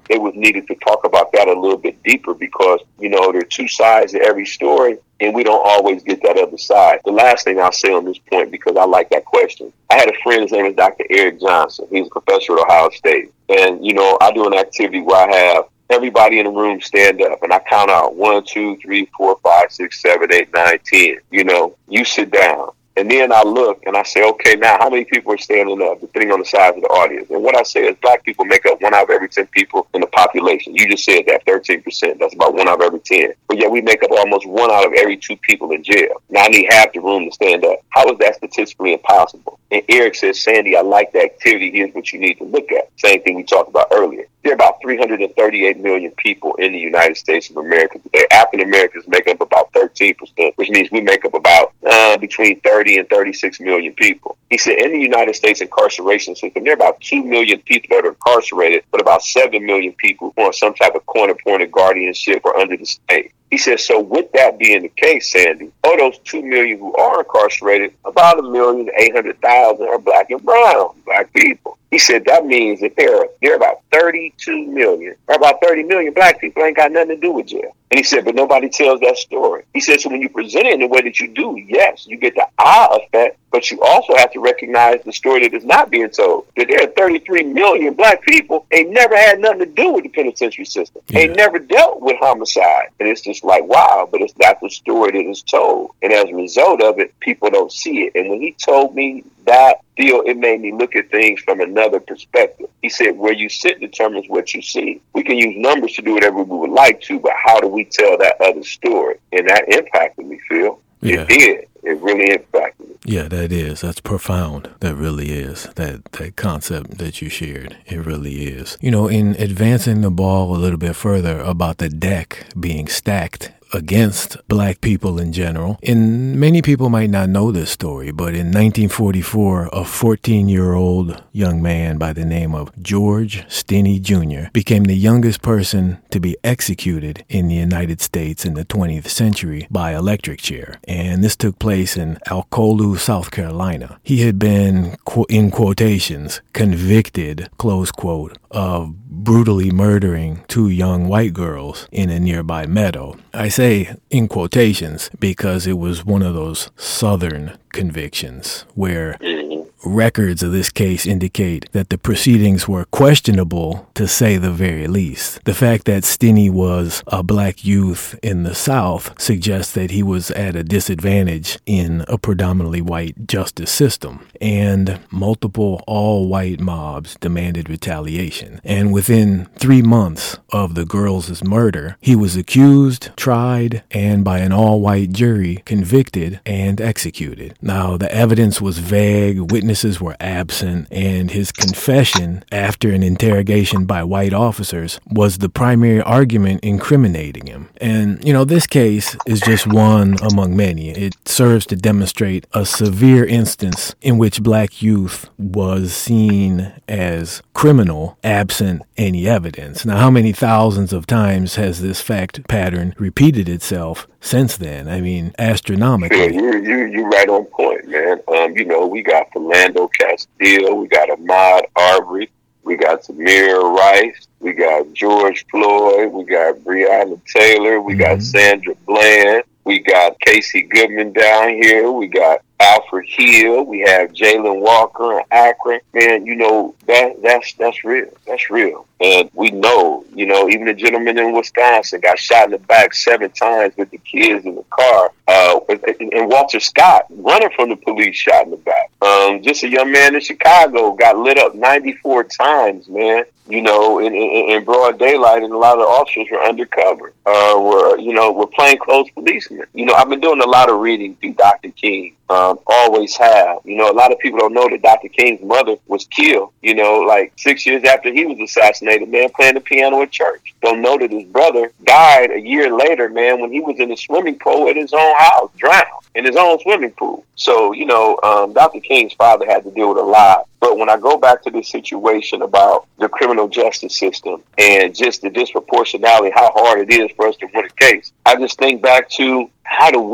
it was needed to talk about that a little bit deeper because, you know, there are two sides to every story and we don't always get that other side. The last thing I'll say on this point, because I like that question, I had a friend, his name is Doctor Eric Johnson. He's a professor at Ohio State. And, you know, I do an activity where I have everybody in the room stand up and I count out one, two, three, four, five, six, seven, eight, nine, ten. You know, you sit down. And then I look and I say, okay, now how many people are standing up, depending on the size of the audience? And what I say is black people make up one out of every ten people in the population. You just said that, thirteen percent. That's about one out of every ten. But yet we make up almost one out of every two people in jail. Now I need half the room to stand up. How is that statistically impossible? And Eric says, Sandy, I like the activity. Here's what you need to look at. Same thing we talked about earlier. There are about three hundred thirty-eight million people in the United States of America today. African Americans make up about thirteen percent, which means we make up about uh, between thirty and thirty-six million people. He said in the United States incarceration system, there are about two million people that are incarcerated, but about seven million people who are on some type of court-appointed guardianship or under the state. He says, so with that being the case, Sandy, of those two million who are incarcerated, about a million eight hundred thousand are black and brown, black people. He said that means that there are, there are about thirty-two million, or about thirty million black people ain't got nothing to do with jail. And he said, but nobody tells that story. He said, so when you present it in the way that you do, yes, you get the ah effect, but you also have to recognize the story that is not being told. That there are thirty-three million black people ain't never had nothing to do with the penitentiary system. Yeah. Ain't never dealt with homicide. And it's just like, wow, but it's not the story that is told. And as a result of it, people don't see it. And when he told me that deal, it made me look at things from another perspective. He said, where you sit determines what you see. We can use numbers to do whatever we would like to, but how do we tell that other story? And that impacted me, Phil. Yeah. It did. It really impacted me. Yeah, that is. That's profound. That really is. That that concept that you shared. It really is. You know, in advancing the ball a little bit further about the deck being stacked against black people in general. And many people might not know this story, but in nineteen forty-four, a fourteen-year-old young man by the name of George Stinney Junior became the youngest person to be executed in the United States in the twentieth century by electric chair. And this took place in Alcolu, South Carolina. He had been, in quotations, convicted, close quote, of brutally murdering two young white girls in a nearby meadow. I say in quotations because it was one of those Southern convictions where records of this case indicate that the proceedings were questionable, to say the very least. The fact that Stinney was a black youth in the South suggests that he was at a disadvantage in a predominantly white justice system, and multiple all-white mobs demanded retaliation. And within three months of the girls' murder, he was accused, tried, and by an all-white jury, convicted and executed. Now, the evidence was vague, witnesses were absent, and his confession, after an interrogation by white officers, was the primary argument incriminating him. And, you know, this case is just one among many. It serves to demonstrate a severe instance in which black youth was seen as criminal absent any evidence. Now, how many thousands of times has this fact pattern repeated itself since then? I mean, astronomically. Yeah, you you you right on point, man. Um, you know, we got Philando Castile, we got Ahmaud Arbery, we got Tamir Rice, we got George Floyd, we got Breonna Taylor, we mm-hmm. got Sandra Bland, we got Casey Goodman down here, we got Alfred Hill, we have Jalen Walker in Akron. Man, you know, that that's that's real. That's real. And we know, you know, even the gentleman in Wisconsin got shot in the back seven times with the kids in the car. Uh, and Walter Scott, running from the police, shot in the back. Um, just a young man in Chicago got lit up ninety-four times, man. You know, in, in, in broad daylight, and a lot of the officers were undercover. Uh, were you know, were plainclothes policemen. You know, I've been doing a lot of reading through Doctor King. Um, always have. You know, a lot of people don't know that Doctor King's mother was killed, you know, like six years after he was assassinated, man, playing the piano at church. Don't know that his brother died a year later, man, when he was in a swimming pool at his own house, drowned in his own swimming pool. So, you know, um, Doctor King's father had to deal with a lot. But when I go back to this situation about the criminal justice system and just the disproportionality, how hard it is for us to win a case, I just think back to how do we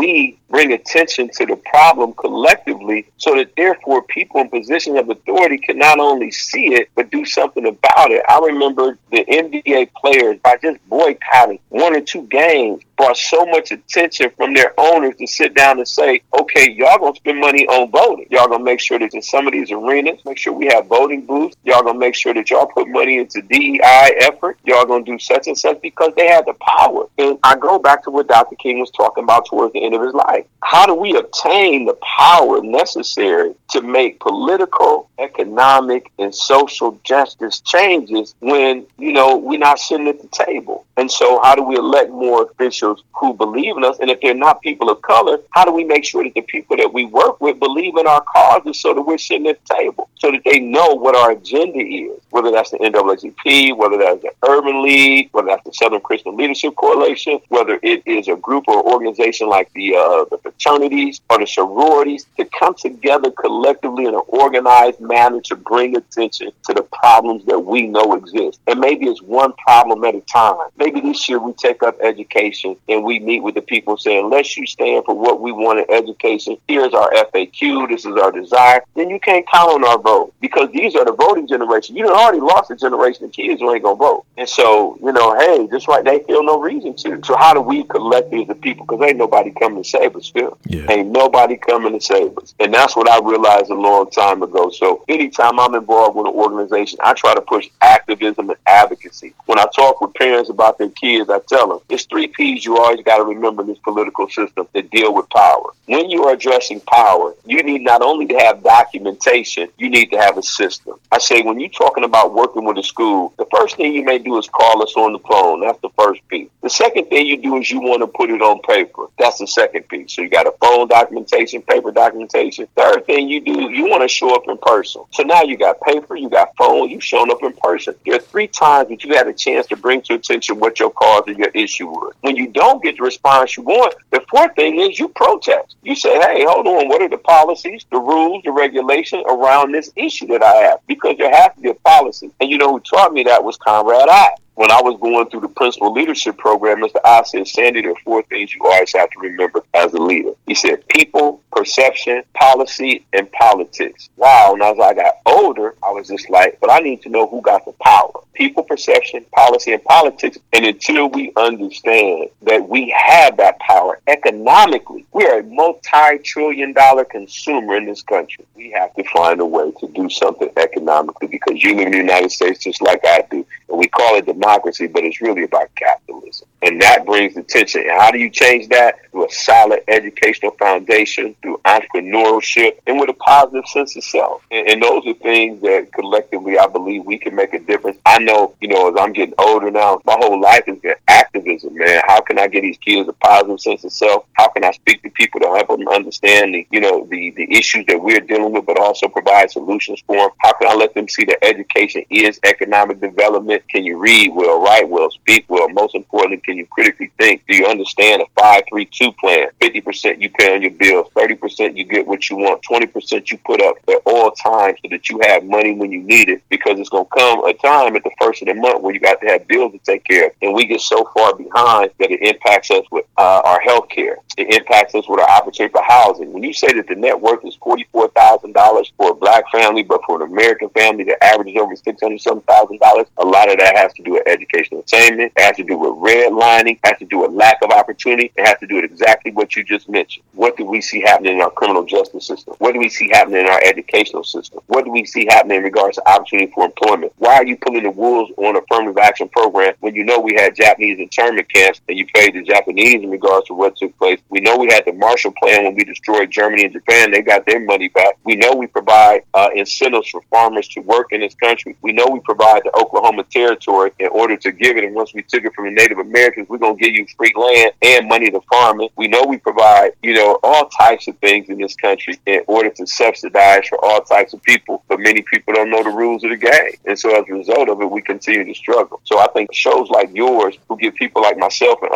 bring attention to the problem collectively so that therefore people in positions of authority can not only see it, but do something about it. I remember the N B A players, by just boycotting one or two games, brought so much attention from their owners to sit down and say, okay, y'all gonna spend money on voting. Y'all gonna make sure that in some of these arenas, make sure we have voting booths. Y'all gonna make sure that y'all put money into D E I effort. Y'all gonna do such and such because they had the power. And I go back to what Doctor King was talking about towards the end of his life. How do we obtain the power necessary to make political, economic, and social justice changes when, you know, we're not sitting at the table? And so how do we elect more officials who believe in us? And if they're not people of color, how do we make sure that the people that we work with believe in our causes so that we're sitting at the table, so that they know what our agenda is, whether that's the N double A C P, whether that's the Urban League, whether that's the Southern Christian Leadership Coalition, whether it is a group or organization like the, uh, the fraternities or the sororities, to come together collectively in an organized manner to bring attention to the problems that we know exist. And maybe it's one problem at a time. Maybe this year we take up education and we meet with the people saying, unless you stand for what we want in education, here's our F A Q, this is our desire, then you can't count on our vote, because these are the voting generation. You done already lost a generation of kids who ain't gonna vote. And so, you know, hey, just right, they feel no reason to. So how do we collect these people? Because ain't nobody coming to save us, Phil. Yeah. Ain't nobody coming to save us. And that's what I realized a long time ago. So anytime I'm involved with an organization, I try to push activism and advocacy. When I talk with parents about their kids, I tell them, it's three P's you always got to remember in this political system that deal with power. When you are addressing power, you need not only to have documentation, you need to have a system. I say, when you're talking about working with a school, the first thing you may do is call us on the phone. That's the first piece. The second thing you do is you want to put it on paper. That's the second piece. So you got a phone documentation, paper documentation. Third thing you do, you want to show up in person. So now you got paper, you got phone, you showing up in person. There are three times that you had a chance to bring to attention what your cause or your issue was. When you don't get the response you want, the fourth thing is you protest. You say, hey, hold on, what are the policies, the rules, the regulations around this issue that I have? Because there has to be a policy. And you know who taught me that was Conrad I. When I was going through the principal leadership program, Mister I said, Sandy, there are four things you always have to remember as a leader. He said, people, perception, policy, and politics. Wow. And as I got older, I was just like, but I need to know who got the power. People, perception, policy, and politics. And until we understand that we have that power economically, we are a multi-trillion dollar consumer in this country. We have to find a way to do something economically, because you live in the United States just like I do. And we call it democracy, but it's really about capitalism. And that brings attention. And how do you change that? Through a solid educational foundation, through entrepreneurship, and with a positive sense of self. And, and those are things that collectively I believe we can make a difference. I know, you know, as I'm getting older now, my whole life has been activism, man. How can I get these kids a positive sense of self? How can I speak to people to help them understand the, you know, the, the issues that we're dealing with, but also provide solutions for them? How can I let them see that education is economic development? Can you read well, write well, speak well? Most importantly, can you critically think? Do you understand a five three two plan? fifty percent you pay on your bills, thirty percent you get what you want, twenty percent you put up at all times so that you have money when you need it, because it's going to come a time at the first of the month where you got to have bills to take care of. And we get so far behind that it impacts us with uh, our health care. It impacts us with our opportunity for housing. When you say that the net worth is forty-four thousand dollars for a black family, but for an American family that averages over six hundred some thousand dollars, a lot of that has to do with educational attainment. It has to do with redlining. It has to do with lack of opportunity. It has to do with exactly what you just mentioned. What do we see happening in our criminal justice system? What do we see happening in our educational system? What do we see happening in regards to opportunity for employment? Why are you pulling the wolves on affirmative action program when you know we had Japanese internment camps and you paid the Japanese in regards to what took place? We know we had the Marshall Plan when we destroyed Germany and Japan. They got their money back. We know we provide uh, incentives for farmers to work in this country. We know we provide the Oklahoma Territory in order to give it. And once we took it from the Native Americans, we're going to give you free land and money to farming. We know we provide, you know, all types of things in this country in order to subsidize for all types of people. But many people don't know the rules of the game. And so as a result of it, we continue to struggle. So I think shows like yours, who give people like myself and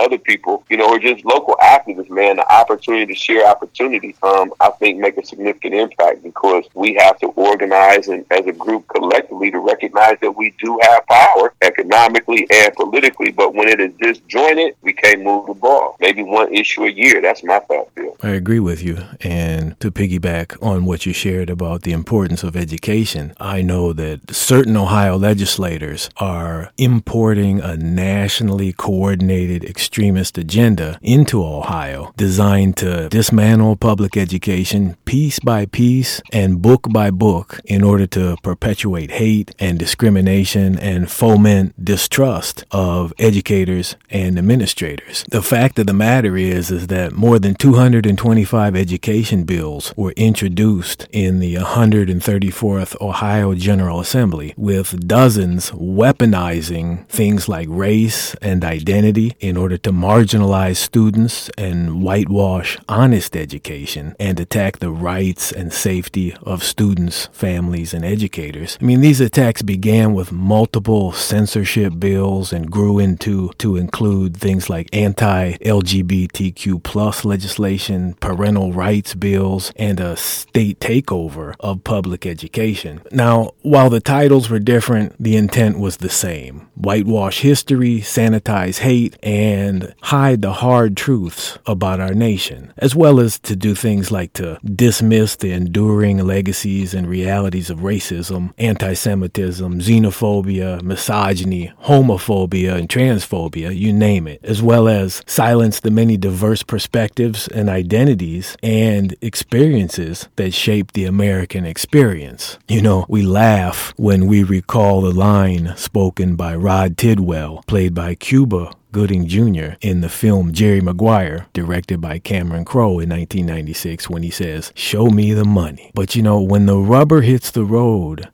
other people, you know, or just local activists, man, the opportunity to share opportunity, um, I think make a significant impact, because we have to organize and as a group collectively to recognize that we do have power economically and politically, but when it is disjointed, we can't move the ball. Maybe one issue a year. That's my thought, Bill. I agree with you. And to piggyback on what you shared about the importance of education, I know that certain Ohio legislators are importing a nationally coordinated extremist agenda into Ohio designed to dismantle public education piece by piece and book by book in order to perpetuate hate and discrimination and foment distrust of educators and administrators. The fact of the matter is, is that more than two hundred twenty-five education bills were introduced in the one hundred thirty-fourth Ohio General Assembly, with dozens weaponizing things like race and identity in order to marginalize students and whitewash honest education and attack the rights and safety of students, families, and educators. I mean, these attacks began with multiple censorship bills and grew into to include things like anti-L G B T Q plus legislation, parental rights bills, and a state takeover of public education. Now, while the titles were different, the intent was the same: whitewash history, sanitize hate, and hide the hard truths about our nation, as well as to do things like to dismiss the enduring legacies and realities of racism, anti-Semitism, xenophobia, misogyny, homophobia, and transphobia, you name it, as well as silence the many diverse perspectives and identities and experiences that shape the American experience. You know, we laugh when we recall the line spoken by Rod Tidwell, played by Cuba Gooding Junior in the film Jerry Maguire, directed by Cameron Crowe in nineteen ninety-six, when he says, "Show me the money." But you know, when the rubber hits the road,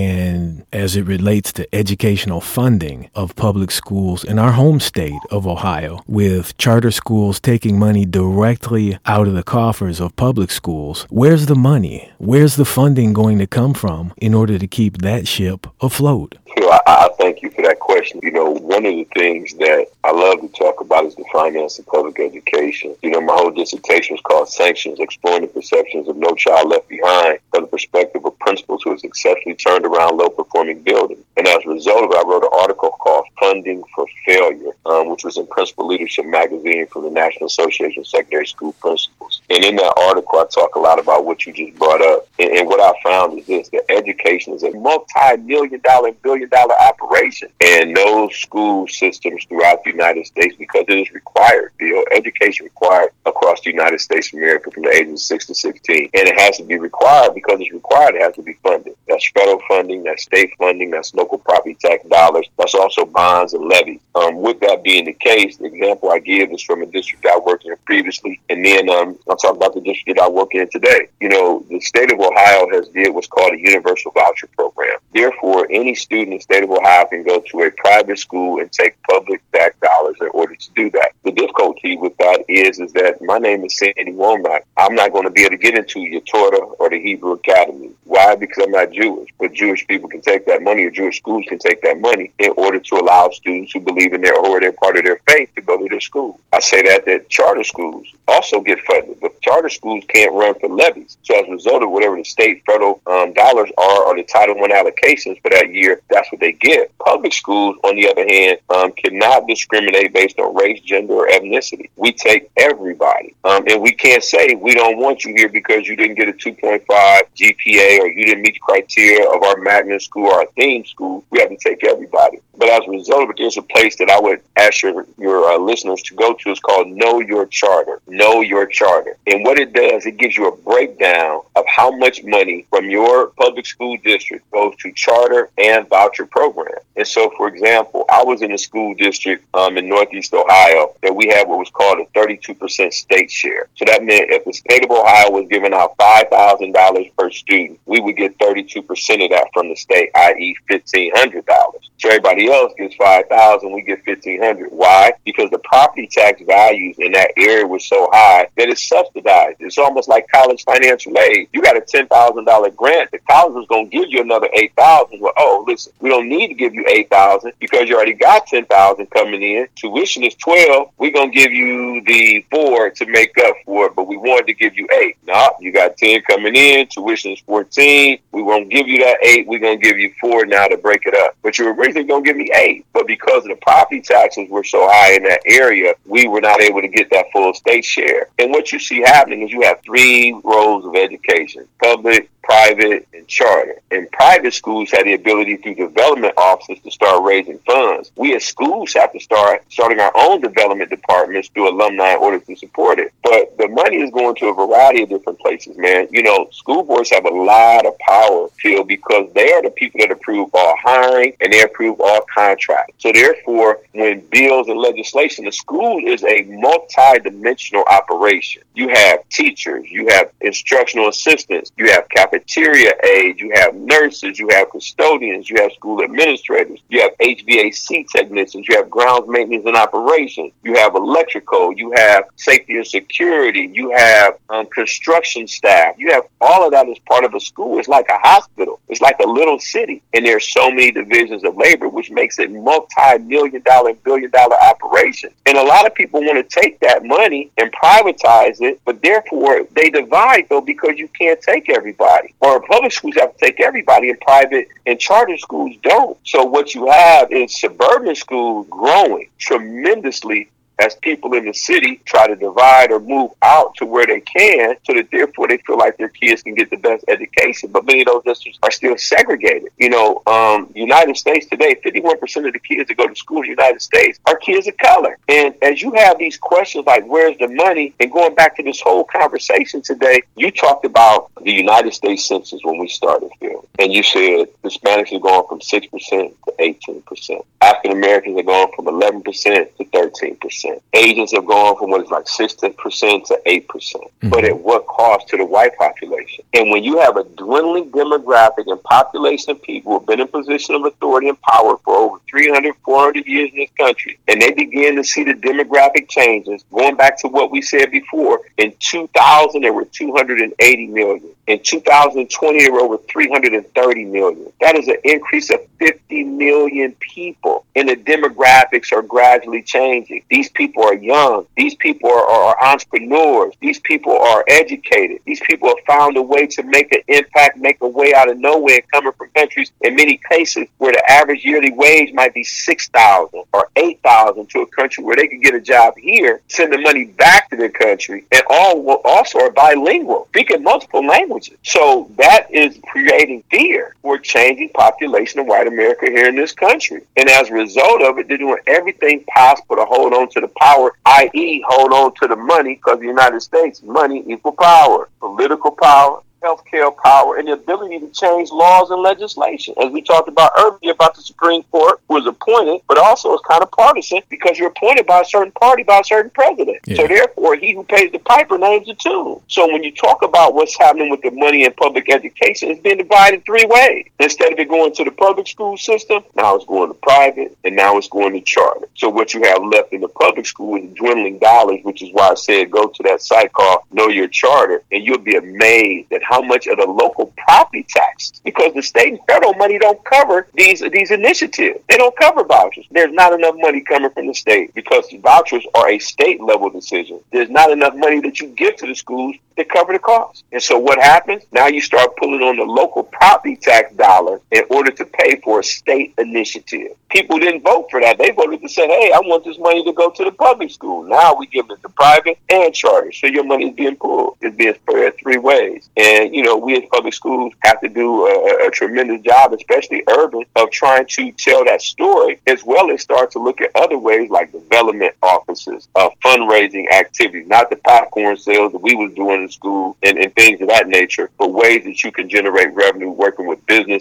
and as it relates to educational funding of public schools in our home state of Ohio, with charter schools taking money directly out of the coffers of public schools, where's the money? Where's the funding going to come from in order to keep that ship afloat? Phil, I, I thank you for that question. You know, one of the things that I love to talk about is the finance of public education. You know, my whole dissertation was called Sanctions, Exploring the Perceptions of No Child Left Behind from the Perspective of Principals Who has Successfully Turned Around Low-Performing Buildings. And as a result of it, I wrote an article called Funding for Failure, um, which was in Principal Leadership magazine from the National Association of Secondary School Principals. And in that article, I talk a lot about what you just brought up. And, and what I found is this: that education is a multi-million dollar, billion dollar operation. And no school systems throughout the United States, because it is required, Bill, education required across the United States of America from the ages of six to sixteen. And it has to be required because it's required, it has to be funded. That's federal funding, that's state funding, that's local property tax dollars, that's also bonds and levies. Um, with that being the case, the example I give is from a district I worked in previously, and then um, I'll talk about the district I work in today. You know, the state of Ohio has did what's called a universal voucher program. Therefore, any student in the state of Ohio can go to a private school and take public tax dollars in order to do that. The difficulty with that is, is that my name is Sandy Womack. I'm not going to be able to get into Yatorta or the Hebrew Academy. Why? Because I'm not Jewish. But Jewish people can take that money, or Jewish schools can take that money in order to allow students who believe in their or they're part of their faith to go to their school. I say that that charter schools also get funded, but charter schools can't run for levies. So as a result of whatever the state, federal um, dollars are, or the Title One allocations for that year, that's what they get. Public schools, on the other hand, um, cannot discriminate based on race, gender, or ethnicity. We take everybody. Um, and we can't say we don't want you here because you didn't get a two point five G P A or you didn't meet the criteria of our magnet school or our theme school. We have to take everybody. But as a result of it, there's a place that I would ask your, your uh, listeners to go to. It's called Know Your Charter. Know Your Charter. And what it does, it gives you a breakdown of how much money from your public school district goes to charter and voucher program. And so, for example, I was in a school district um, in Northeast Ohio that we had what was called a thirty-two percent state share. So that meant if the state of Ohio was giving out five thousand dollars per student, we would get thirty-two percent of that from the state, that is fifteen hundred dollars. So everybody Everybody else gets five thousand, we get fifteen hundred. Why? Because the property tax values in that area were so high that it's subsidized. It's almost like college financial aid. You got a ten thousand dollars grant, the college is going to give you another eight thousand. Well, oh, listen, we don't need to give you eight thousand because you already got ten thousand coming in. Tuition is twelve. We're going to give you the four to make up for it, but we wanted to give you eight. No, you got ten coming in. Tuition is fourteen. We won't give you that eight. We're going to give you four now to break it up. But you were originally going to give me eight. But because of the property taxes were so high in that area, we were not able to get that full state share. And what you see happening is you have three roles of education: public, private, and charter. And private schools have the ability through development offices to start raising funds. We as schools have to start starting our own development departments through alumni in order to support it. But the money is going to a variety of different places, man. You know, school boards have a lot of power, Phil, because they are the people that approve all hiring and they approve all contracts. So therefore, when bills and legislation, the school is a multi-dimensional operation. You have teachers, you have instructional assistants, you have cafeteria aides, you have nurses, you have custodians, you have school administrators, you have H V A C technicians, you have grounds maintenance and operations, you have electrical, you have safety and security, you have um, construction staff. You have all of that as part of a school. It's like a hospital. It's like a little city. And there's so many divisions of labor, which makes it multi-million dollar, billion dollar operation. And a lot of people want to take that money and privatize it, but therefore they divide, though, because you can't take everybody. Or public schools have to take everybody, and private and charter schools don't. So what you have is suburban schools growing tremendously as people in the city try to divide or move out to where they can, so that therefore they feel like their kids can get the best education. But many of those districts are still segregated. You know, um, United States today, fifty-one percent of the kids that go to school in the United States are kids of color. And as you have these questions like, where's the money? And going back to this whole conversation today, you talked about the United States Census when we started, Phil. And you said Hispanics are going from six percent to eighteen percent. African Americans are going from eleven percent to thirteen percent. Asians have gone from what is like sixty percent to eight percent. Mm-hmm. But at what cost to the white population? And when you have a dwindling demographic and population of people who have been in position of authority and power for over three hundred, four hundred years in this country, and they begin to see the demographic changes, going back to what we said before, in two thousand, there were two hundred eighty million. In two thousand twenty, there were over three hundred thirty million. That is an increase of fifty million people. And the demographics are gradually changing. These people are young. These people are, are entrepreneurs. These people are educated. These people have found a way to make an impact, make a way out of nowhere, coming from countries in many cases where the average yearly wage might be six thousand or eight thousand to a country where they could get a job here, send the money back to their country, and all also are bilingual, speaking multiple languages. So that is creating fear for changing population of white America here in this country. And as a result of it, they're doing everything possible to hold on to the power, that is hold on to the money, because the United States, money equal power, political power, healthcare power, and the ability to change laws and legislation. As we talked about earlier about the Supreme Court, who was appointed, but also is kind of partisan because you're appointed by a certain party, by a certain president. Yeah. So therefore, he who pays the piper names the tune. So when you talk about what's happening with the money in public education, it's been divided three ways. Instead of it going to the public school system, now it's going to private, and now it's going to charter. So what you have left in the public school is dwindling dollars, which is why I said go to that site called Know Your Charter, and you'll be amazed at how much of the local property tax, because the state and federal money don't cover these these initiatives. They don't cover vouchers. There's not enough money coming from the state because the vouchers are a state level decision. There's not enough money that you give to the schools to cover the cost. And so what happens? Now you start pulling on the local property tax dollar in order to pay for a state initiative. People didn't vote for that. They voted to say, hey, I want this money to go to the public school. Now we give it to private and charter. So your money is being pulled. It's being spread three ways. And, you know, we as public schools have to do a, a tremendous job, especially urban, of trying to tell that story, as well as start to look at other ways like development offices, uh, fundraising activities, not the popcorn sales that we was doing in school and, and things of that nature, but ways that you can generate revenue working with business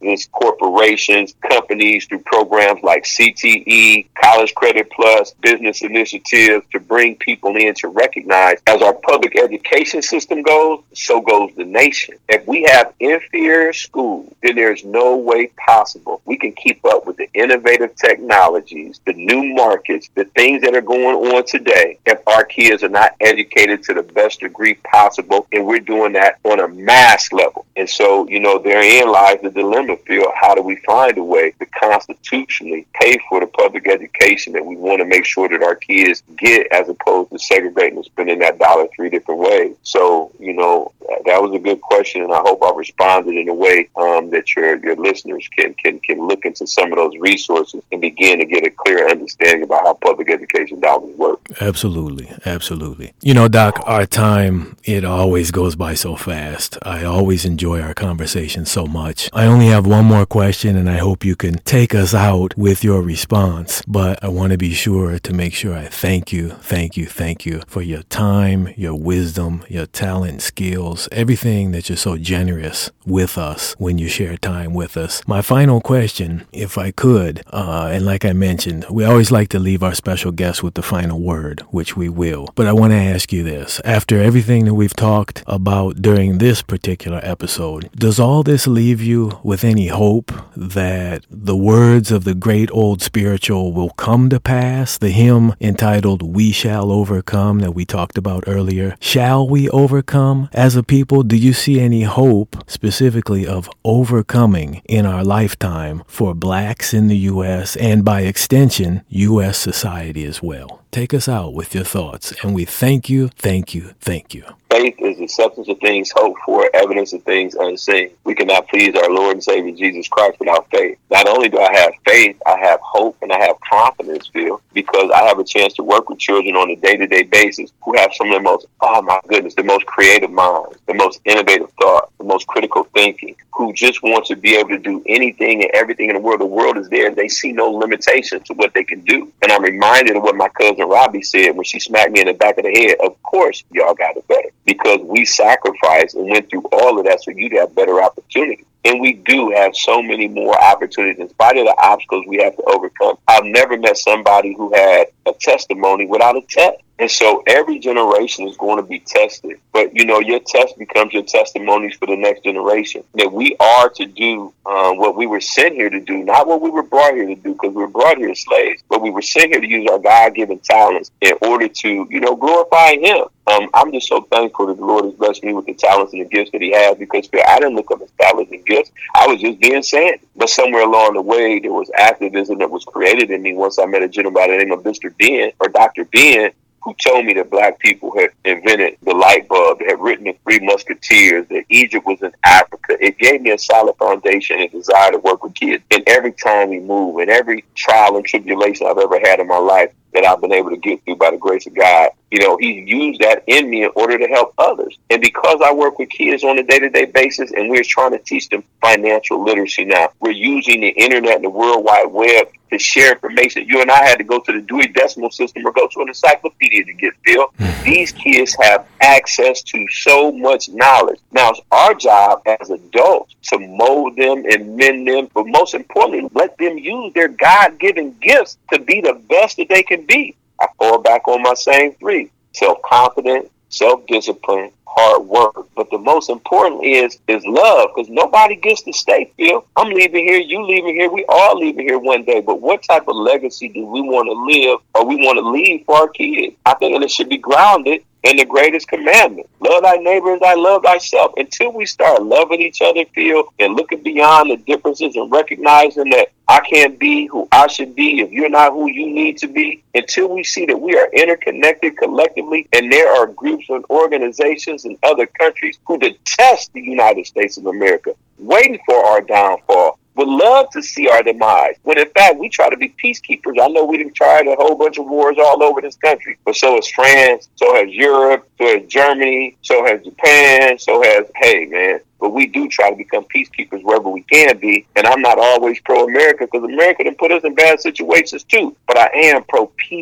business, corporations, companies through programs like C T E, College Credit Plus, business initiatives to bring people in to recognize as our public education system goes, so goes the nation. If we have inferior schools, then there's no way possible we can keep up with the innovative technologies, the new markets, the things that are going on today if our kids are not educated to the best degree possible, and we're doing that on a mass level. And so, you know, therein lies the dilemma, Phil. How do we find a way to constitutionally pay for the public education that we want to make sure that our kids get, as opposed to segregating and spending that dollar three different ways? So, you know, that was a good question, and I hope I responded in a way um, that your your listeners can, can, can look into some of those resources and begin to get a clear understanding about how public education dollars work. Absolutely. Absolutely. You know, Doc, our time, it always goes by so fast. I always enjoy our conversation so much. I only have one more question, and I hope you can take us out with your response. But I want to be sure to make sure I thank you, thank you, thank you for your time, your wisdom, your talent, skills, everything that you're so generous with us when you share time with us. My final question, if I could, uh, and like I mentioned, we always like to leave our special guests with the final word, which we will. But I want to ask you this. After everything that we've talked about during this particular episode, does all this leave you with any hope that the words of the great old spiritual will come to pass? The hymn entitled "We Shall Overcome" that we talked about earlier. Shall we overcome as a people? Do you see any hope specifically of overcoming in our lifetime for blacks in the U S and by extension, U S society as well? Take us out with your thoughts, and we thank you, thank you, thank you. Faith is the substance of things hoped for, evidence of things unseen. We cannot please our Lord and Savior Jesus Christ without faith. Not only do I have faith, I have hope and I have confidence, Phil, because I have a chance to work with children on a day-to-day basis who have some of the most, oh my goodness, the most creative minds, the most innovative thought, the most critical thinking, who just want to be able to do anything and everything in the world. The world is there. They see no limitations to what they can do. And I'm reminded of what my cousin Robbie said when she smacked me in the back of the head. Of course, y'all got it better, because we sacrificed and went through all of that so you'd have better opportunities. And we do have so many more opportunities in spite of the obstacles we have to overcome. I've never met somebody who had a testimony without a test. And so every generation is going to be tested. But, you know, your test becomes your testimonies for the next generation. That we are to do um, what we were sent here to do, not what we were brought here to do, because we were brought here as slaves. But we were sent here to use our God-given talents in order to, you know, glorify Him. Um, I'm just so thankful that the Lord has blessed me with the talents and the gifts that He has, because I didn't look up His talents and gifts. I was just being Sandy. But somewhere along the way, there was activism that was created in me once I met a gentleman by the name of Mister Ben, or Doctor Ben, who told me that black people had invented the light bulb, had written the Three Musketeers, that Egypt was in Africa. It gave me a solid foundation and desire to work with kids. And every time we move, and every trial and tribulation I've ever had in my life that I've been able to get through by the grace of God, you know, He used that in me in order to help others. And because I work with kids on a day-to-day basis, and we're trying to teach them financial literacy now, we're using the internet and the World Wide Web to share information. You and I had to go to the Dewey Decimal System or go to an encyclopedia to get Phil. These kids have access to so much knowledge. Now, it's our job as adults to mold them and mend them, but most importantly, let them use their God-given gifts to be the best that they can be. I fall back on my same three: self-confidence, self-discipline, hard work. But the most important is is love, because nobody gets to stay, Phil. I'm leaving here, you leaving here, we all leaving here one day. But what type of legacy do we want to live, or we want to leave for our kids? I think that it should be grounded in the greatest commandment: love thy neighbor as I love thyself. Until we start loving each other, Phil, and looking beyond the differences and recognizing that I can't be who I should be if you're not who you need to be, until we see that we are interconnected collectively, and there are groups and organizations in other countries who detest the United States of America, waiting for our downfall, would love to see our demise, when in fact we try to be peacekeepers. I know we done tried a whole bunch of wars all over this country, but so has France, so has Europe, so has Germany, so has Japan, so has, hey man, but we do try to become peacekeepers wherever we can be. And I'm not always pro-America, because America done put us in bad situations too, but I am pro-people.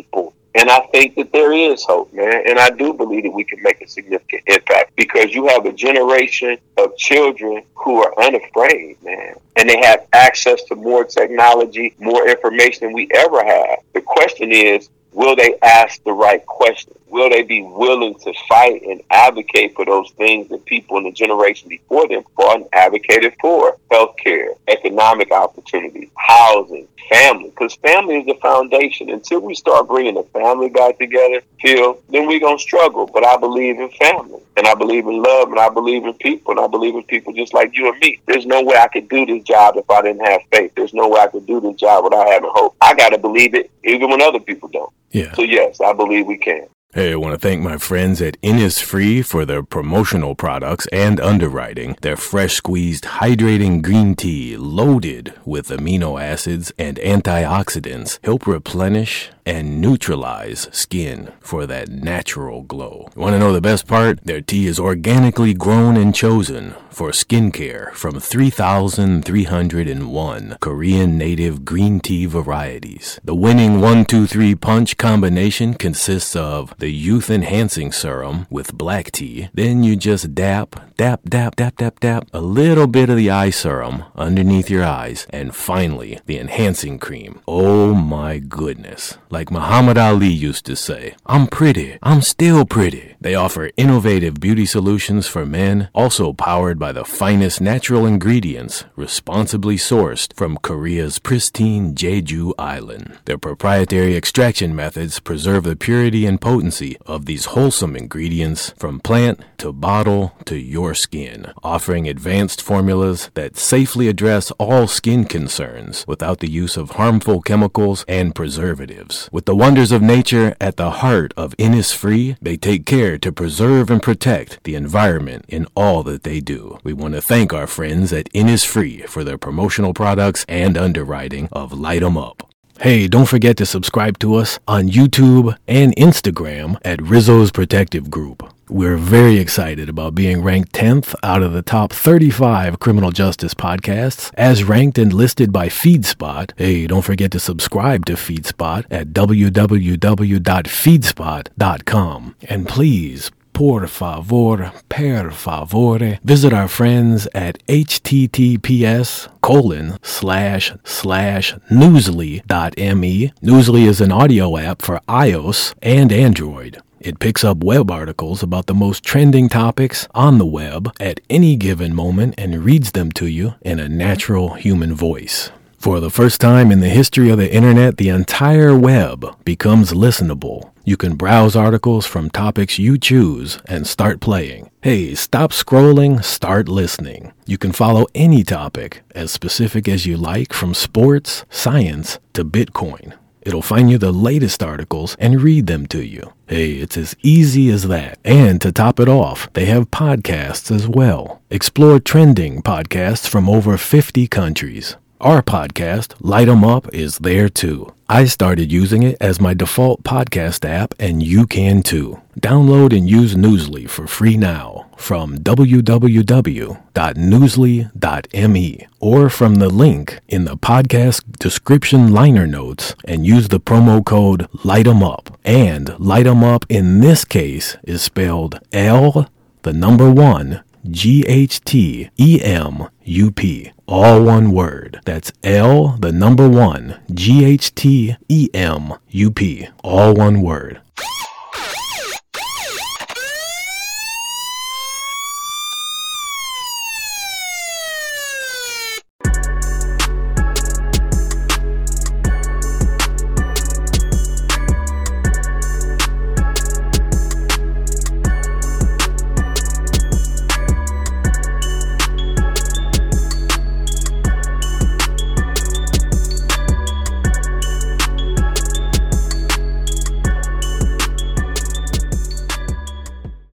And I think that there is hope, man. And I do believe that we can make a significant impact because you have a generation of children who are unafraid, man. And they have access to more technology, more information than we ever had. The question is, will they ask the right questions? Will they be willing to fight and advocate for those things that people in the generation before them fought and advocated for? Healthcare, economic opportunity, housing, family. Because family is the foundation. Until we start bringing the family back together, Phil, then we're going to struggle. But I believe in family. And I believe in love. And I believe in people. And I believe in people just like you and me. There's no way I could do this job if I didn't have faith. There's no way I could do this job without having hope. I got to believe it even when other people don't. Yeah. So, yes, I believe we can. Hey, I want to thank my friends at Innisfree for their promotional products and underwriting. Their fresh squeezed hydrating green tea loaded with amino acids and antioxidants help replenish and neutralize skin for that natural glow. You want to know the best part? Their tea is organically grown and chosen for skincare from three thousand three hundred one Korean native green tea varieties. The winning one two three punch combination consists of the youth enhancing serum with black tea. Then you just dap, dap, dap, dap, dap, dap a little bit of the eye serum underneath your eyes. And finally, the enhancing cream. Oh my goodness. Like Muhammad Ali used to say, I'm pretty, I'm still pretty. They offer innovative beauty solutions for men, also powered by the finest natural ingredients, responsibly sourced from Korea's pristine Jeju Island. Their proprietary extraction methods preserve the purity and potency of these wholesome ingredients from plant to bottle to your skin, offering advanced formulas that safely address all skin concerns without the use of harmful chemicals and preservatives. With the wonders of nature at the heart of Innisfree, they take care to preserve and protect the environment in all that they do. We want to thank our friends at Innisfree for their promotional products and underwriting of Light 'em Up. Hey, don't forget to subscribe to us on YouTube and Instagram at Rizzo's Protective Group. We're very excited about being ranked tenth out of the top thirty-five criminal justice podcasts, as ranked and listed by FeedSpot. Hey, don't forget to subscribe to FeedSpot at w w w dot feedspot dot com. And please, por favor, per favore, visit our friends at https colon slash slash newsly dot me. Newsly is an audio app for iOS and Android. It picks up web articles about the most trending topics on the web at any given moment and reads them to you in a natural human voice. For the first time in the history of the internet, the entire web becomes listenable. You can browse articles from topics you choose and start playing. Hey, stop scrolling, start listening. You can follow any topic, as specific as you like, from sports, science, to Bitcoin. It'll find you the latest articles and read them to you. Hey, it's as easy as that. And to top it off, they have podcasts as well. Explore trending podcasts from over fifty countries. Our podcast, Light 'em Up, is there too. I started using it as my default podcast app, and you can too. Download and use Newsly for free now from w w w dot newsly dot me or from the link in the podcast description liner notes and use the promo code LIGHTEMUP. And Light 'em Up in this case is spelled L, the number one, G H T E M U P. All one word. That's L, the number one, G H T E M U P. All one word.